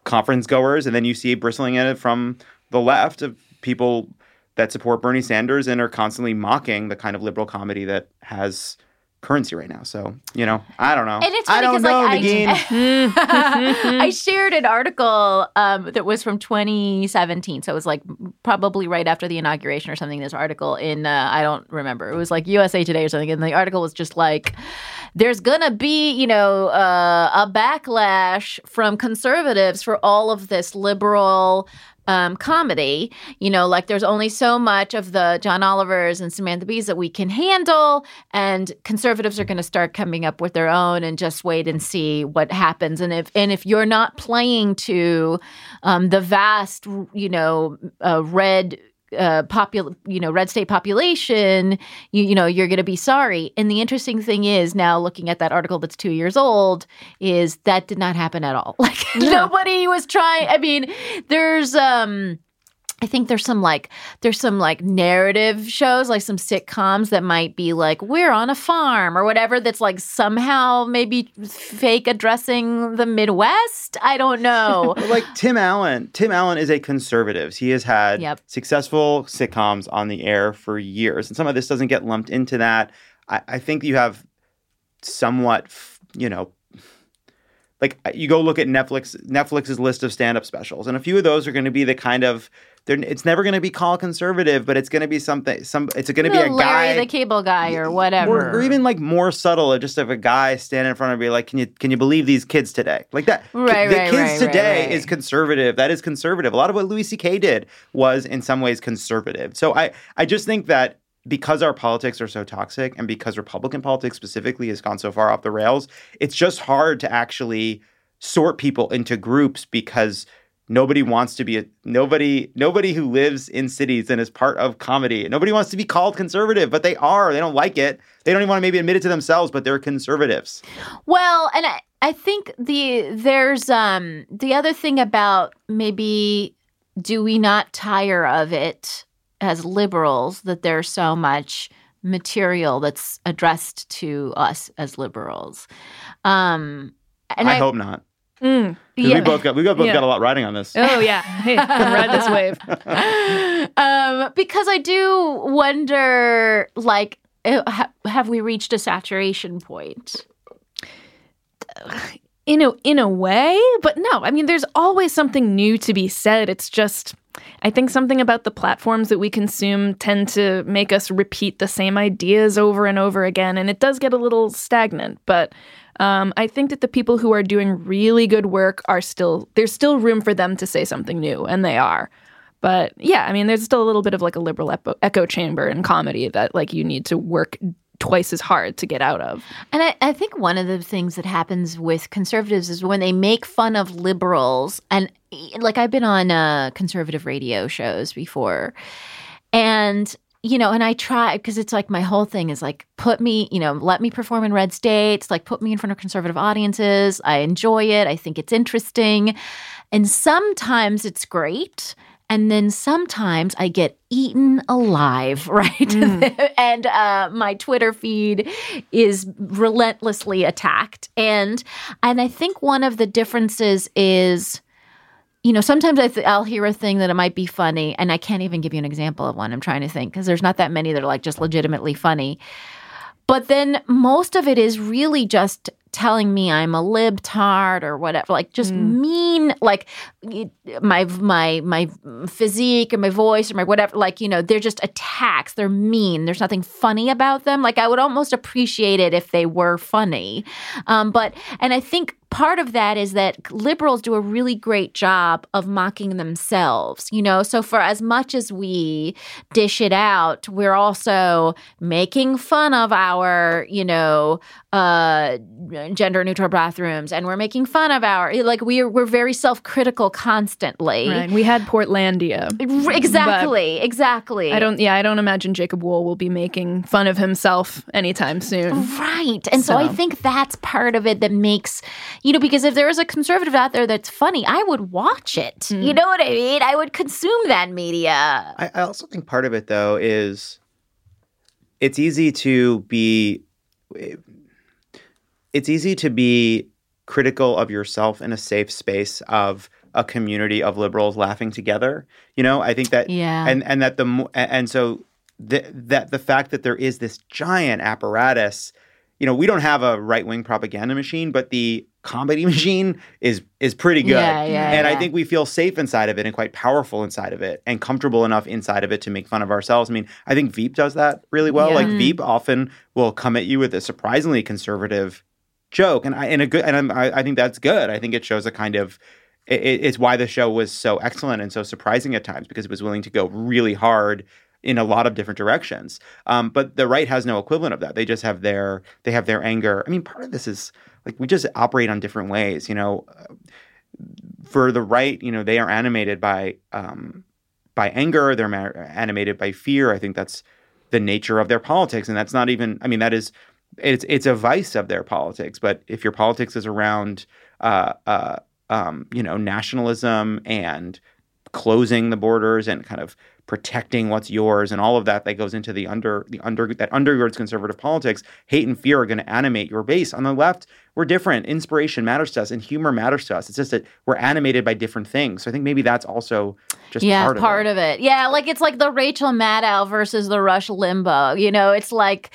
conference goers, and then you see bristling at it from the left of people that support Bernie Sanders and are constantly mocking the kind of liberal comedy that has currency right now. So, you know, I don't know. And it's I funny don't because, know, like, Negin. I, I shared an article um, that was from twenty seventeen. So it was like probably right after the inauguration or something. This article in, uh, I don't remember. It was like U S A Today or something. And the article was just like, there's going to be, you know, uh, a backlash from conservatives for all of this liberal Um, comedy, you know, like there's only so much of the John Olivers and Samantha Bees that we can handle, and conservatives are going to start coming up with their own, and just wait and see what happens. And if and if you're not playing to um, the vast, you know, uh, red. Uh, popul- you know, red state population, you, you know, you're going to be sorry. And the interesting thing is now looking at that article that's two years old is that did not happen at all. Like yeah. Nobody was trying. I mean, there's, um, I think there's some like, there's some like narrative shows, like some sitcoms that might be like, we're on a farm or whatever. That's like somehow maybe fake addressing the Midwest. I don't know. Like Tim Allen. Tim Allen is a conservative. He has had yep. successful sitcoms on the air for years. And some of this doesn't get lumped into that. I, I think you have somewhat, you know, like you go look at Netflix, Netflix's list of stand-up specials, and a few of those are going to be the kind of, it's never going to be called conservative, but it's going to be something, some, it's going to be a Larry guy. Larry the Cable Guy or whatever. Or, or even like more subtle, just of a guy standing in front of me like, can you can you believe these kids today? Like that. Right, the right, kids right, today right, right. is conservative. That is conservative. A lot of what Louis C K did was in some ways conservative. So I, I just think that because our politics are so toxic and because Republican politics specifically has gone so far off the rails, it's just hard to actually sort people into groups because nobody wants to be a nobody nobody who lives in cities and is part of comedy. Nobody wants to be called conservative, but they are. They don't like it. They don't even want to maybe admit it to themselves, but they're conservatives. Well, and I, I think the there's um the other thing about maybe do we not tire of it as liberals that there's so much material that's addressed to us as liberals. Um and I, I hope not. Mm, yeah. We both got we both Yeah. got a lot riding on this. Oh yeah, hey, ride this wave. um, because I do wonder, like, uh, ha- have we reached a saturation point? In a in a way, but no. I mean, there's always something new to be said. It's just, I think something about the platforms that we consume tend to make us repeat the same ideas over and over again, and it does get a little stagnant. But um, I think that the people who are doing really good work are still, there's still room for them to say something new, and they are. But yeah, I mean, there's still a little bit of like a liberal echo, echo chamber in comedy that like you need to work twice as hard to get out of. And I, I think one of the things that happens with conservatives is when they make fun of liberals, and like I've been on uh, conservative radio shows before, and you know, and I try, because it's like my whole thing is like, put me, you know, let me perform in red states, like put me in front of conservative audiences. I enjoy it. I think it's interesting. And sometimes it's great. And then sometimes I get eaten alive, right? Mm. and uh, my Twitter feed is relentlessly attacked. And and I think one of the differences is, you know, sometimes I th- I'll hear a thing that it might be funny, and I can't even give you an example of one. I'm trying to think, because there's not that many that are like just legitimately funny. But then most of it is really just telling me I'm a libtard or whatever, like just mm. mean, like my my my physique or my voice or my whatever, like, you know, they're just attacks. They're mean. There's nothing funny about them. Like I would almost appreciate it if they were funny. Um, but, and I think part of that is that liberals do a really great job of mocking themselves, you know? So for as much as we dish it out, we're also making fun of our, you know, uh, gender neutral bathrooms, and we're making fun of our, like we're, we're very self-critical constantly. Right. We had Portlandia. Exactly. Exactly. I don't, yeah, I don't imagine Jacob Wool will be making fun of himself anytime soon. Right. And so, so I think that's part of it that makes, you know, because if there is a conservative out there that's funny, I would watch it. Mm. You know what I mean? I would consume that media. I, I also think part of it, though, is it's easy to be it's easy to be critical of yourself in a safe space of a community of liberals laughing together. You know, I think that, Yeah. and and that the mo- and so the, that the fact that there is this giant apparatus, you know, we don't have a right wing propaganda machine, but the comedy machine is is pretty good. Yeah, yeah, and I yeah. think we feel safe inside of it and quite powerful inside of it and comfortable enough inside of it to make fun of ourselves. I mean, I think Veep does that really well. Yeah. Like Mm. Veep often will come at you with a surprisingly conservative joke, and I and a good and I'm, I, I think that's good. I think it shows a kind of it, it's why the show was so excellent and so surprising at times, because it was willing to go really hard in a lot of different directions. Um, but the right has no equivalent of that. They just have their they have their anger. I mean, part of this is like we just operate on different ways. You know, for the right, you know, they are animated by um, by anger. They're ma- animated by fear. I think that's the nature of their politics, and that's not even. I mean, that is it's it's a vice of their politics. But if your politics is around, uh, uh, um, you know, nationalism and closing the borders and kind of protecting what's yours and all of that that goes into the under the under that undergirds conservative politics, hate and fear are going to animate your base. On the left, we're different. Inspiration matters to us and humor matters to us. It's just that we're animated by different things. So I think maybe that's also just yeah, part, part of it. of it. Yeah, like it's like the Rachel Maddow versus the Rush Limbaugh. You know, it's like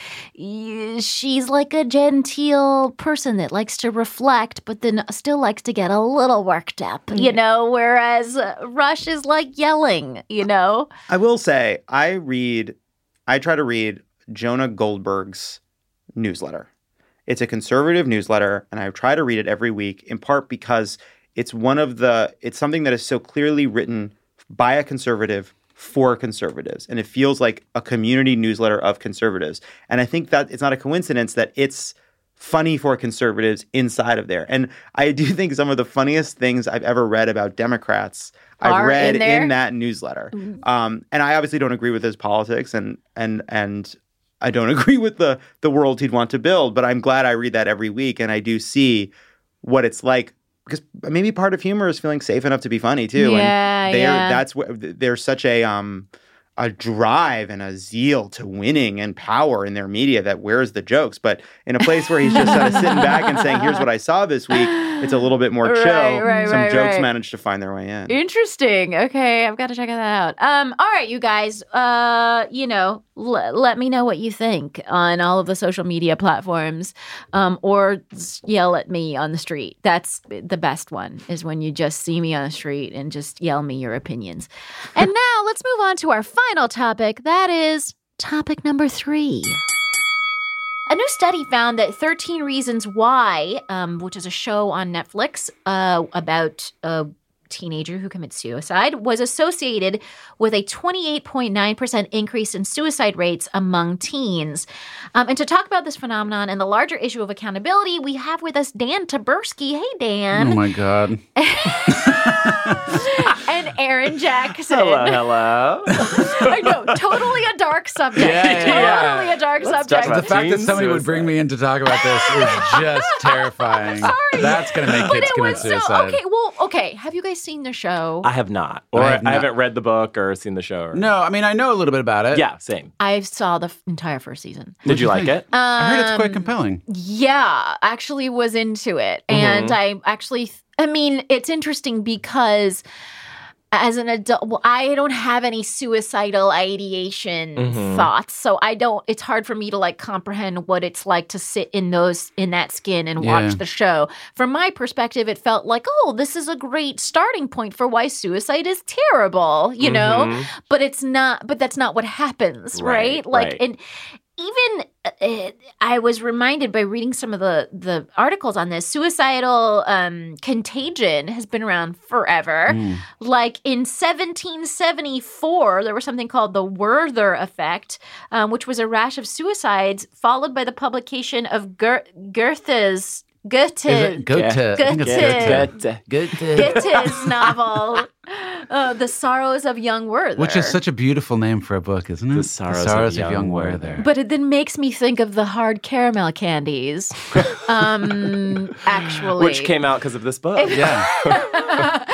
y- she's like a genteel person that likes to reflect, but then still likes to get a little worked up. You know, whereas uh, Rush is like yelling. You know. I will say, I read, I try to read Jonah Goldberg's newsletter. It's a conservative newsletter, and I try to read it every week, in part because it's one of the, it's something that is so clearly written by a conservative for conservatives. And it feels like a community newsletter of conservatives. And I think that it's not a coincidence that it's funny for conservatives inside of there. And I do think some of the funniest things I've ever read about Democrats I've Are read in there? in that newsletter. Um, and I obviously don't agree with his politics, and and and I don't agree with the the world he'd want to build, but I'm glad I read that every week, and I do see what it's like, because maybe part of humor is feeling safe enough to be funny too. Yeah, and they're, yeah. that's what there's such a um a drive and a zeal to winning and power in their media that wears the jokes. But in a place where he's just sort of sitting back and saying, here's what I saw this week, it's a little bit more chill. Right, right, Some right, jokes right. manage to find their way in. Interesting. Okay, I've got to check that out. Um, all right, you guys. Uh, you know, l- let me know what you think on all of the social media platforms, um, or s- yell at me on the street. That's the best one. Is when you just see me on the street and just yell me your opinions. And now let's move on to our final topic. That is topic number three. A new study found that thirteen Reasons Why, um, which is a show on Netflix uh, about a teenager who commits suicide, was associated with a twenty-eight point nine percent increase in suicide rates among teens. Um, and to talk about this phenomenon and the larger issue of accountability, we have with us Dan Taberski. Hey, Dan. Oh, my God. And Aaron Jackson. Hello, hello. I know, totally a dark subject. Yeah, yeah, yeah. Totally a dark Let's subject. talk The fact that Teen somebody would bring suicide. me in to talk about this is just terrifying. Sorry. That's going to make But kids it commit was so suicide. okay. Well, okay. Have you guys seen the show? I have not. Or I I, have not. haven't read the book or seen the show. Or... No, I mean, I know a little bit about it. Yeah, same. I saw the f- entire first season. Did you like think? it? I heard it's quite Um, compelling. Yeah, actually was into it. And I actually, th- I mean, it's interesting because as an adult, well, I don't have any suicidal ideation Mhm. thoughts. So I don't, it's hard for me to like comprehend what it's like to sit in those, in that skin and watch Yeah. the show. From my perspective, it felt like, oh, this is a great starting point for why suicide is terrible, you know? Mhm. But it's not, but that's not what happens, right? Right, Like, right. and even uh, I was reminded by reading some of the the articles on this. Suicidal um, contagion has been around forever. Mm. Like in seventeen seventy-four, there was something called the Werther effect, um, which was a rash of suicides followed by the publication of Goethe, Goethe's Goethe. Is it Goethe? I think it's Goethe. Goethe. Goethe. Goethe's novel, uh, The Sorrows of Young Werther. Which is such a beautiful name for a book, isn't it? The Sorrows of Young Werther. But it then makes me think of the hard caramel candies. Um, actually, Which came out because of this book. Yeah.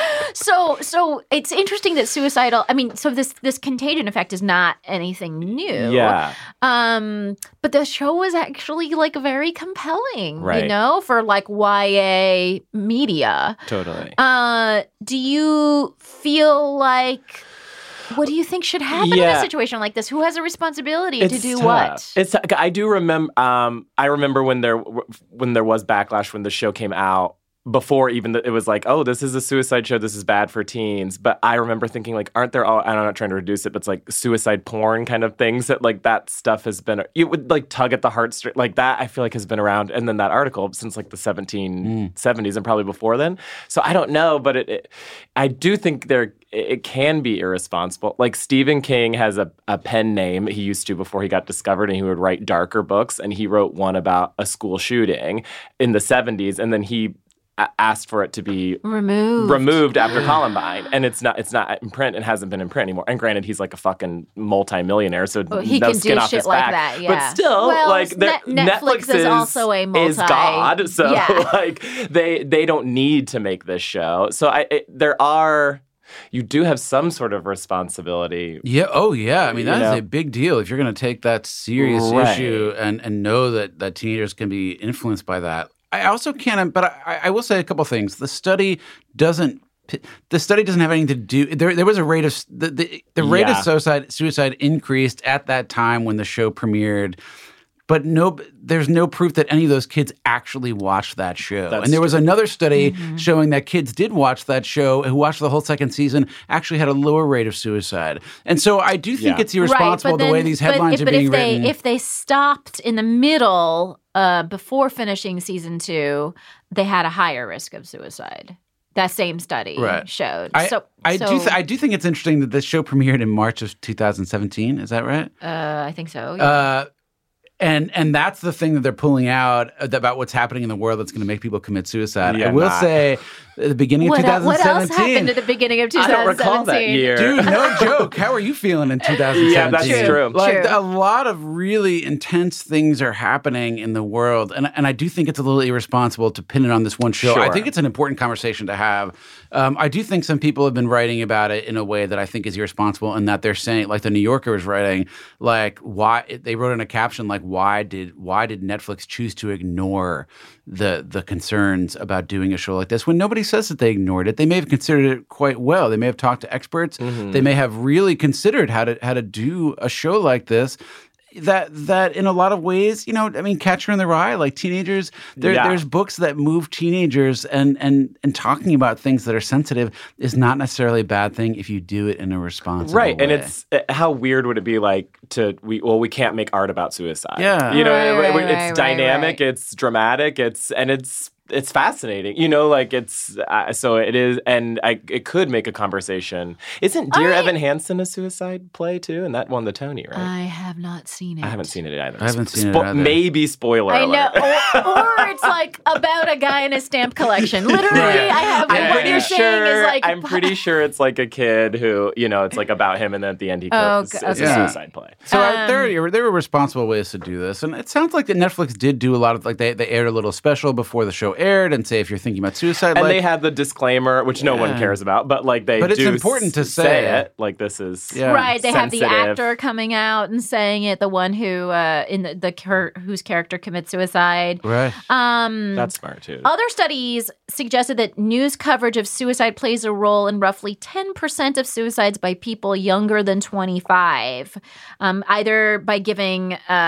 So, so it's interesting that suicidal. I mean, so this this contagion effect is not anything new. Yeah. Um, but the show was actually like very compelling, Right. you know, for like Y A media. Totally. Uh, do you feel like? What do you think should happen in a Yeah. situation like this? Who has a responsibility to It's do tough. what? It's I do remember. Um, I remember when there when there was backlash when the show came out. Before even the, it was like, oh, this is a suicide show. This is bad for teens. But I remember thinking, like, aren't there all? I'm not trying to reduce it, but it's like suicide porn kind of things that like that stuff has been. It would like tug at the heartstring like that. I feel like has been around, and then that article since like the seventeen seventies and probably before then. So I don't know, but it, it I do think there it can be irresponsible. Like Stephen King has a, a pen name he used to before he got discovered, and he would write darker books. And he wrote one about a school shooting in the seventies, and then he a- asked for it to be Removed. removed after Columbine, and it's not it's not in print and hasn't been in print anymore. And granted, he's like a fucking multi-millionaire, so Oh, he no can skin do off shit his like back. that, yeah. But still, Well, like the- Net- Netflix is also a multi- is God, so Yeah. like they they don't need to make this show. So I it, there are. You do have some sort of responsibility. Yeah. Oh, yeah. I mean, You that is know? a big deal. If you're going to take that serious Right. issue and, and know that, that teenagers can be influenced by that. I also can't, but I, I will say a couple things. The study doesn't. The study doesn't have anything to do. There, there was a rate of the the, the rate Yeah. of suicide suicide increased at that time when the show premiered. But no, there's no proof that any of those kids actually watched that show. That's and there was true. another study Mm-hmm. showing that kids did watch that show, who watched the whole second season, actually had a lower rate of suicide. And so I do think Yeah. it's irresponsible but the way then- these but headlines if, are but being if they, written. If they stopped in the middle uh, before finishing season two, they had a higher risk of suicide. That same study Right. showed. I, so, I so, do th- I do think it's interesting that this show premiered in March of two thousand seventeen. Is that right? uh, I think so. Yeah. Uh, and and that's the thing that they're pulling out about what's happening in the world that's going to make people commit suicide. Yeah, I will not. say, at the beginning of what, el- twenty what seventeen. else happened at the beginning of I twenty seventeen? don't recall that year. Dude, no joke. How are you feeling in two thousand seventeen? Yeah, that's True. true. Like True. a lot of really intense things are happening in the world, and and I do think it's a little irresponsible to pin it on this one show. I Sure. think it's an important conversation to have. Um, I do think some people have been writing about it in a way that I think is irresponsible, and that they're saying, like the New Yorker was writing, like why they wrote in a caption like why did why did Netflix choose to ignore the the concerns about doing a show like this when nobody says that they ignored it. They may have considered it quite well. They may have talked to experts. Mm-hmm. They may have really considered how to how to do a show like this. That that in a lot of ways, you know, I mean, Catcher in the Rye, like teenagers, there, Yeah. there's books that move teenagers, and and and talking about things that are sensitive is not necessarily a bad thing if you do it in a responsible Right, way. and it's uh, how weird would it be like to we well we can't make art about suicide. Yeah. you know, Right, it- right, it- right, it's right, dynamic, right. it's dramatic, it's and it's it's fascinating. You know, like it's uh, so it is, and I it could make a conversation. Isn't Dear I- Evan Hansen a suicide play too? And that won the Tony, right? I have not seen it. I haven't seen it either. I haven't seen it Spo- either. Maybe spoiler I know, alert. or, or it's like about a guy in a stamp collection. Literally, I have. I'm what pretty you're saying sure. is like. I'm pretty sure it's like a kid who, you know, it's like about him, and then at the end he Oh, kills. okay, It's okay. a Yeah. suicide play. So uh, Um, there, are, there are responsible ways to do this, and it sounds like that Netflix did do a lot of like they, they aired a little special before the show aired, and say if you're thinking about suicide, And like, they had the disclaimer, which no one Yeah. cares about, but like they But it's do important to s- say it. it. Like this is Yeah. Right, they have the sensitive. actor coming out and saying it. The one who, uh, in the, the cur- whose character commits suicide. right. Um, That's smart too. Other studies suggested that news coverage of suicide plays a role in roughly ten percent of suicides by people younger than twenty-five, um, either by giving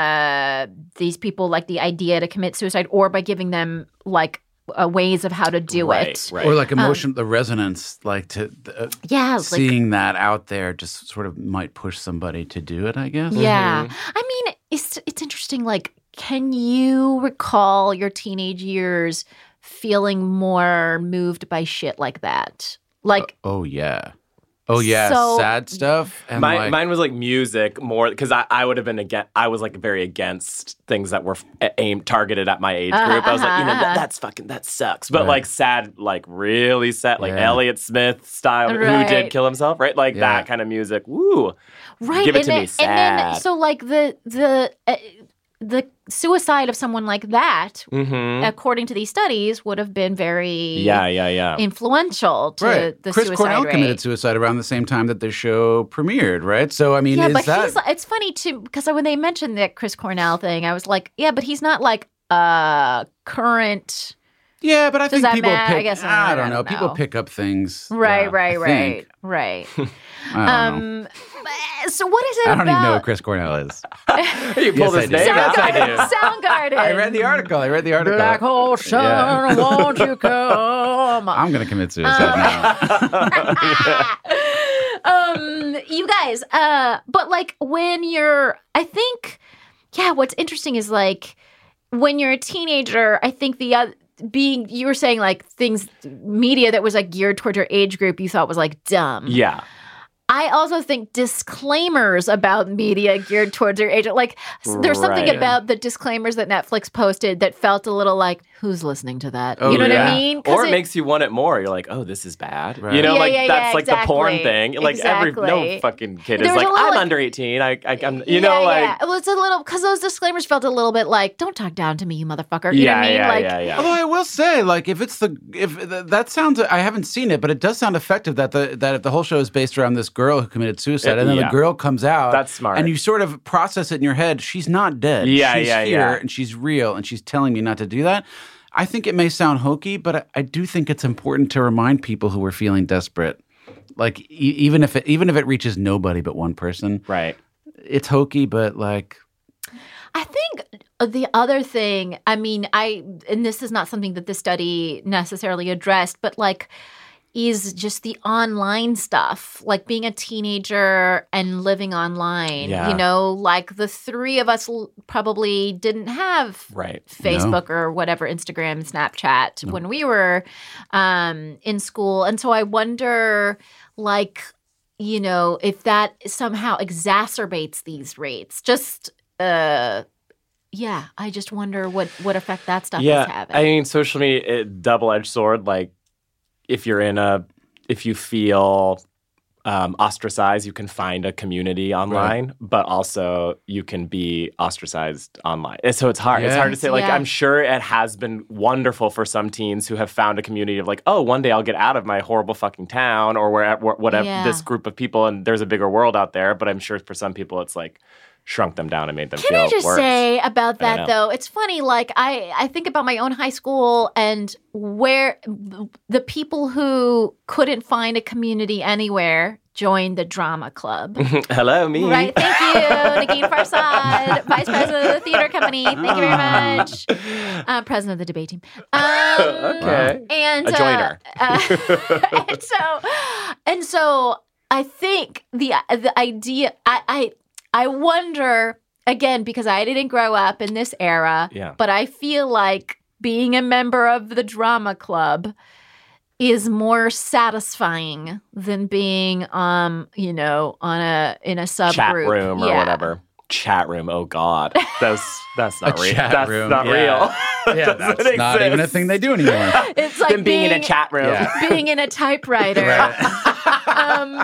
uh, these people like the idea to commit suicide or by giving them like uh, ways of how to do right, it. right. Or like emotion, the resonance, like to uh, Yeah, like seeing that out there, just sort of might push somebody to do it. I guess. Yeah. Mm-hmm. I mean, it's it's interesting. Like, can you recall your teenage years feeling more moved by shit like that? Like, Oh yeah. Oh yeah. So- Sad stuff. And Mine, like, mine was like music more because I, I would have been against. I was like very against things that were f- aimed targeted at my age Uh-huh, group. I was like, you know, uh-huh. that, that's fucking that sucks. But Right. like sad, like really sad, like Yeah. Elliott Smith style, who Right. did kill himself, right? Like Yeah. that kind of music. Woo, right. give it and to then, me And then, sad. so like the, the, uh, the suicide of someone like that, Mm-hmm. according to these studies, would have been very Yeah, yeah, yeah. influential to Right. the Chris suicide Cornell rate. committed suicide around the same time that the show premiered, right? So, I mean, yeah, is but that... he's like, it's funny too because when they mentioned that Chris Cornell thing, I was like, yeah, but he's not like a current. Yeah, but I Does think that people matter? pick. I guess I, I don't don't know. People know. pick up things. Right, uh, right, I right, think. right. I don't know. Um, so what is it I don't about? even know who Chris Cornell is. You pulled Yes, I his do. name Yes, out. I do. Soundgarden. I read the article. I read the article. Black hole sun, Yeah. won't you come? I'm going to commit suicide now. um, you guys, uh, but like when you're, I think, yeah, what's interesting is like when you're a teenager, I think the other, being, you were saying like things, media that was like geared toward your age group you thought was like dumb. Yeah. I also think disclaimers about media geared towards your age, like s- there's something Right. about the disclaimers that Netflix posted that felt a little like, who's listening to that? Oh, you know what yeah. I mean? 'Cause Or it, makes you want it more. You're like, oh, this is bad. Right. You know, Yeah, like yeah, that's yeah, like the porn exactly. thing. Like every Exactly. no fucking kid is There was like, a little, I'm like- under eighteen. I, I I'm you yeah, know like yeah. Well, it's a little because those disclaimers felt a little bit like, "Don't talk down to me, you motherfucker." You yeah, know what I mean? yeah, like, yeah, yeah. Although I will say, like, if it's the if th- that sounds, I haven't seen it, but it does sound effective that the that if the whole show is based around this girl who committed suicide, It- and then yeah. the girl comes out, That's smart. and you sort of process it in your head. She's not dead. Yeah, she's yeah, here, yeah. and she's real, and she's telling me not to do that. I think it may sound hokey, but I, I do think it's important to remind people who are feeling desperate, like e- even if it even if it reaches nobody but one person, Right. it's hokey, but like. I think the other thing, I mean, I and this is not something that the study necessarily addressed, but like is just the online stuff, like being a teenager and living online. Yeah. You know, like the three of us l- probably didn't have Right. Facebook or whatever, Instagram, Snapchat when we were um, in school. And so I wonder, like, you know, if that somehow exacerbates these rates. Just, uh, yeah, I just wonder what, what effect that stuff is Yeah. having. I mean, social media, it, double-edged sword. Like, if you're in a, if you feel um, ostracized, you can find a community online, but also you can be ostracized online. And so it's hard. It's Yeah. hard to say. Like, Yeah. I'm sure it has been wonderful for some teens who have found a community of like, oh, one day I'll get out of my horrible fucking town or where, where whatever Yeah. this group of people, and there's a bigger world out there. But I'm sure for some people, it's like shrunk them down and made them Can feel I just worse. say about I don't that know. though? It's funny. Like I, I think about my own high school and where the people who couldn't find a community anywhere joined the drama club. Hello, me. Right. Thank you, Nagin Farsad, Vice President of the theater company. Thank you very much. Uh, president of the debate team. Um, Okay. And A joiner. Uh, uh, and so, and so, I think the the idea. I I, I wonder again because I didn't grow up in this era. Yeah. But I feel like being a member of the drama club is more satisfying than being um you know on a in a subgroup Chat room or Yeah. whatever. Chat room. Oh God, that's that's not A real. chat That's room, not yeah. real. Yeah, Doesn't that's not even a exist. thing they do anymore. It's like Than being in a chat room. Yeah. being in a typewriter. um,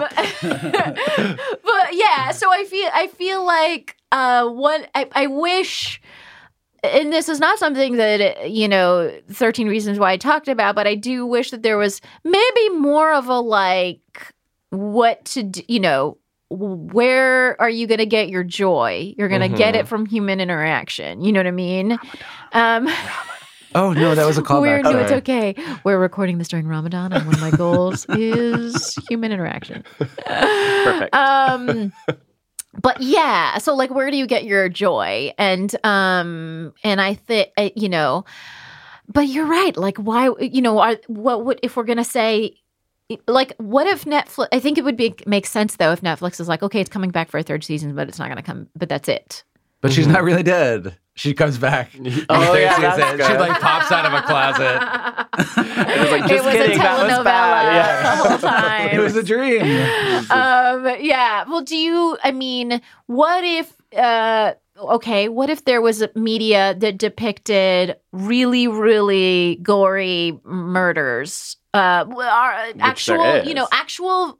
but yeah, so I feel I feel like uh, what I, I wish, and this is not something that you know, thirteen Reasons Why I talked about, but I do wish that there was maybe more of a like what to do, you know. Where are you going to get your joy? You're going to Mhm. get it from human interaction. You know what I mean? Um, Oh no, that was a callback. We're, no, it's Sorry. okay. We're recording this during Ramadan, and one of my goals is human interaction. Perfect. Um, but yeah, so like, where do you get your joy? And um, and I think you know, but you're right. Like, why? You know, are, what would if we're gonna say? Like, what if Netflix? I think it would be make sense though if Netflix is like, okay, it's coming back for a third season, but it's not going to come. But that's it. But she's not really dead. She comes back. Oh, yeah, She- that's she good. like pops out of a closet. It was like, It just was kidding, a that was telenovela bad. the whole time. It was a dream. um, yeah. Well, do you? I mean, what if? Uh, okay, what if there was a media that depicted really, really gory murders? Uh, are actual, there you know, is. actual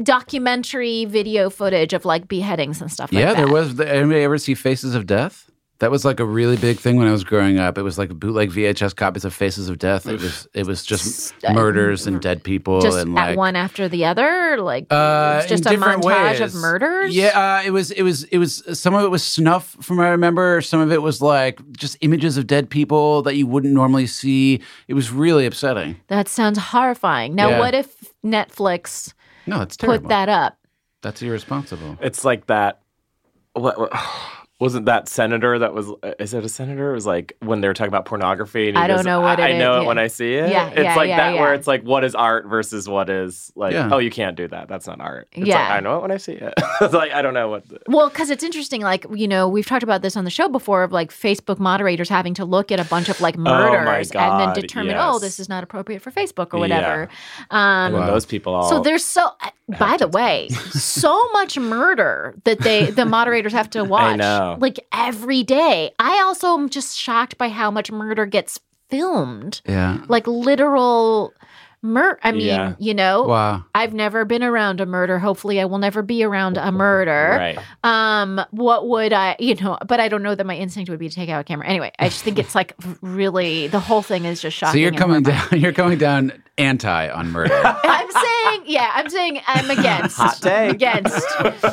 documentary video footage of like beheadings and stuff like Yeah, that. there was. Anybody ever see Faces of Death? That was like a really big thing when I was growing up. It was like bootleg V H S copies of Faces of Death. It was it was just murders and dead people Just and at like one after the other, like uh, it's just in a different montage ways. of murders. Yeah, uh, it was it was it was some of it was snuff from what I remember. Some of it was like just images of dead people that you wouldn't normally see. It was really upsetting. That sounds horrifying. Now, Yeah. what if Netflix No, it's terrible. put that up? That's irresponsible. It's like that. What, what wasn't that senator that was? Is it a senator? It was like when they were talking about pornography. And he I don't goes, know what I, it I know is, it yeah. when I see it. Yeah, it's yeah, like yeah, that yeah. where it's like what is art versus what is like. Yeah. Oh, you can't do that. That's not art. It's Yeah. like I know it when I see it. It's like I don't know what. The, Well, because it's interesting, like, you know, we've talked about this on the show before of like Facebook moderators having to look at a bunch of like murders and then God, determine, yes. oh, this is not appropriate for Facebook or whatever. Um, and then those people all. So there's so, by the way, so much murder that they, the moderators have to watch know. like every day. I also am just shocked by how much murder gets filmed. Yeah. Like literal murder. I mean, Yeah. you know, Wow. I've never been around a murder. Hopefully I will never be around a murder. Right. Um, what would I, you know, but I don't know that my instinct would be to take out a camera. Anyway, I just think it's like really, the whole thing is just shocking. So you're and coming horrifying. down. You're coming down anti on murder. I'm saying, yeah, I'm saying I'm against. Hot take. Against.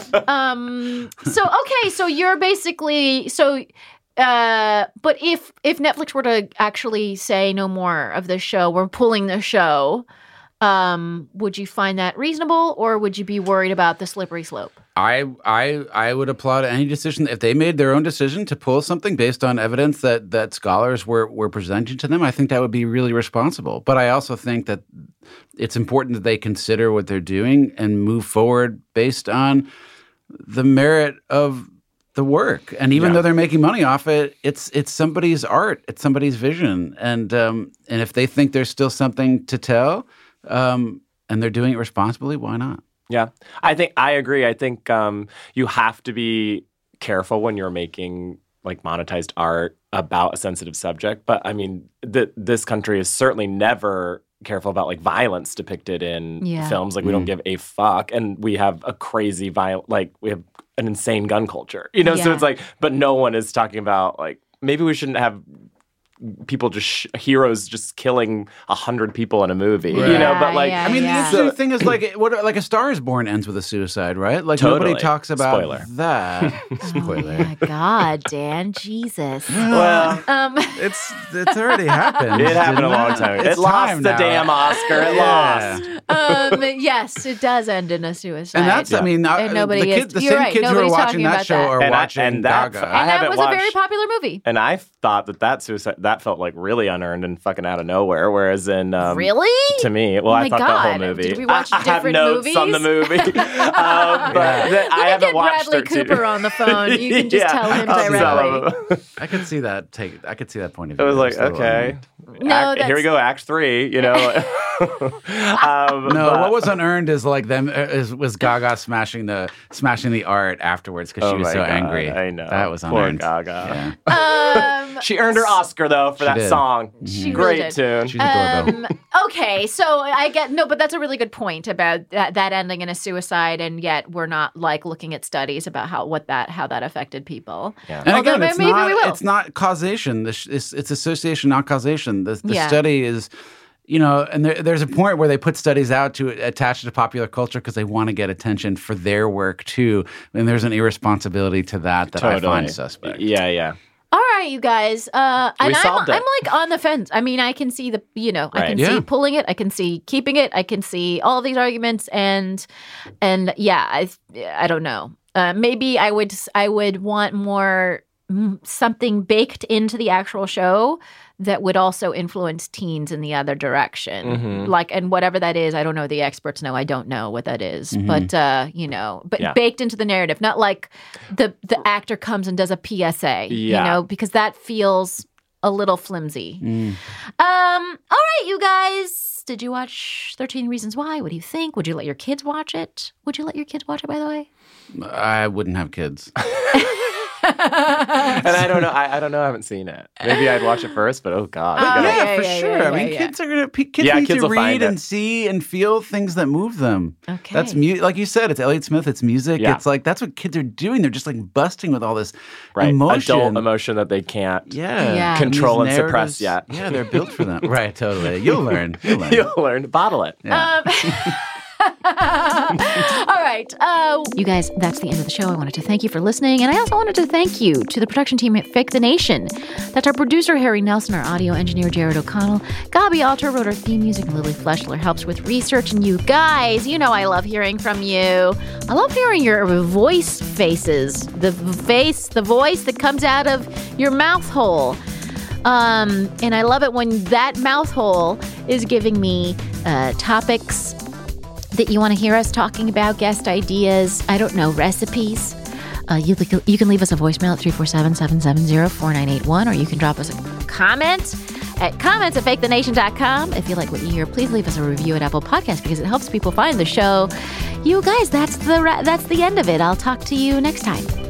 Um, so, okay, so you're basically, so, uh, but if, if Netflix were to actually say no more of this show, we're pulling the show, um, would you find that reasonable or would you be worried about the slippery slope? I I I would applaud any decision if they made their own decision to pull something based on evidence that that scholars were were presenting to them. I think that would be really responsible. But I also think that it's important that they consider what they're doing and move forward based on the merit of the work. And even Yeah. though they're making money off it, it's it's somebody's art, it's somebody's vision, and um, and if they think there's still something to tell, um, and they're doing it responsibly, why not? Yeah, I think I agree. I think um, you have to be careful when you're making like monetized art about a sensitive subject. But I mean, th- this country is certainly never careful about like violence depicted in Yeah. films. Like we Mm. don't give a fuck, and we have a crazy violent, like we have an insane gun culture. You know, so Yeah. it's like, but no one is talking about like maybe we shouldn't have people just sh- heroes just killing a hundred people in a movie. You know, Yeah, but like yeah, I mean, yeah. the interesting thing is like what like A Star Is Born ends with a suicide, right? Like Totally. nobody talks about Spoiler. that. Spoiler. Oh my God, Dan, Jesus. well. Um, It's it's already happened. It happened a didn't long it? time ago. It's It lost time the now. damn Oscar. It Yeah. lost. um, yes, it does end in a suicide. And that's, I mean, uh, And nobody the, is- kid, the you're same right, kids who are nobody's watching talking that about show that. are And I- watching and that- Gaga. I and that haven't was a very watched- popular movie. And I thought that that suicide that felt like really unearned and fucking out of nowhere. Whereas in um, Really? to me, well, Oh I my thought the whole God. movie. Did we watch I, I have different notes on the movie, um, but Yeah. th- I Let me haven't get watched Bradley it too. Cooper on the phone. You can just Yeah, tell him I'll tell directly. him. I could see that. Take. I could see that point of It view. was like It's a little okay, No, Act- here we that's- go, Act Three. You know. um, No, but- what was unearned is like them uh, is, was Gaga smashing the smashing the art afterwards because Oh she was my so God, angry. I know. That was Poor unearned. Gaga. Yeah. Um, She earned her Oscar though for She that did. song. She really Great did. tune. She's adorable. Um, okay, so I get no, but that's a really good point about that, that ending in a suicide, and yet we're not like looking at studies about how what that how that affected people. And Although again, it's maybe not, we will. it's not causation. This- It's, it's association, not causation. The, the Yeah. study is, you know, and there, there's a point where they put studies out to attach to popular culture because they want to get attention for their work too. And there's an irresponsibility to that that I find suspect. Yeah, yeah. All right, you guys. Uh, We and I'm, solved it. I'm like on the fence. I mean, I can see the, you know, I Right. can Yeah. see pulling it. I can see keeping it. I can see all of these arguments, and and yeah, I I don't know. Uh, maybe I would I would want more mm, something baked into the actual show that would also influence teens in the other direction. Mhm. Like, and whatever that is, I don't know. The experts know. I don't know what that is. Mhm. But uh, you know, but Yeah. baked into the narrative, not like the the actor comes and does a P S A. You Yeah. know, because that feels a little flimsy. Mm. Um, all right, you guys. Did you watch thirteen Reasons Why? What do you think? Would you let your kids watch it? Would you let your kids watch it, by the way? I wouldn't have kids. And I don't know. I, I don't know. I haven't seen it. Maybe I'd watch it first, but oh god. Oh, I gotta- yeah, yeah, for yeah, sure. yeah, I mean, yeah, kids are gonna p- kids Yeah, need kids to will find read it. and see and feel things that move them. Okay. That's mu- like you said. It's Elliott Smith. It's music. Yeah. It's like that's what kids are doing. They're just like busting with all this right. emotion. Adult emotion that they can't Yeah. Yeah. control and These suppress narratives- yet. Yeah, they're built for them. Right. Totally. You'll learn. You'll learn. You'll learn to bottle it. Yeah. Um, all right. Uh, you guys, that's the end of the show. I wanted to thank you for listening. And I also wanted to thank you to the production team at Fake the Nation. That's our producer, Harry Nelson, our audio engineer, Jared O'Connell. Gabi Alter wrote our theme music, and Lily Fleschler helps with research. And you guys, you know I love hearing from you. I love hearing your voice faces, the face, the voice that comes out of your mouth hole. Um, and I love it when that mouth hole is giving me uh, topics that you want to hear us talking about, guest ideas, I don't know, recipes. Uh, you, you can leave us a voicemail at three four seven, seven seven zero, four nine eight one, or you can drop us a comment at comments at fake the nation dot com. If you like what you hear, please leave us a review at Apple Podcasts because it helps people find the show. You guys, that's the ra- that's the end of it. I'll talk to you next time.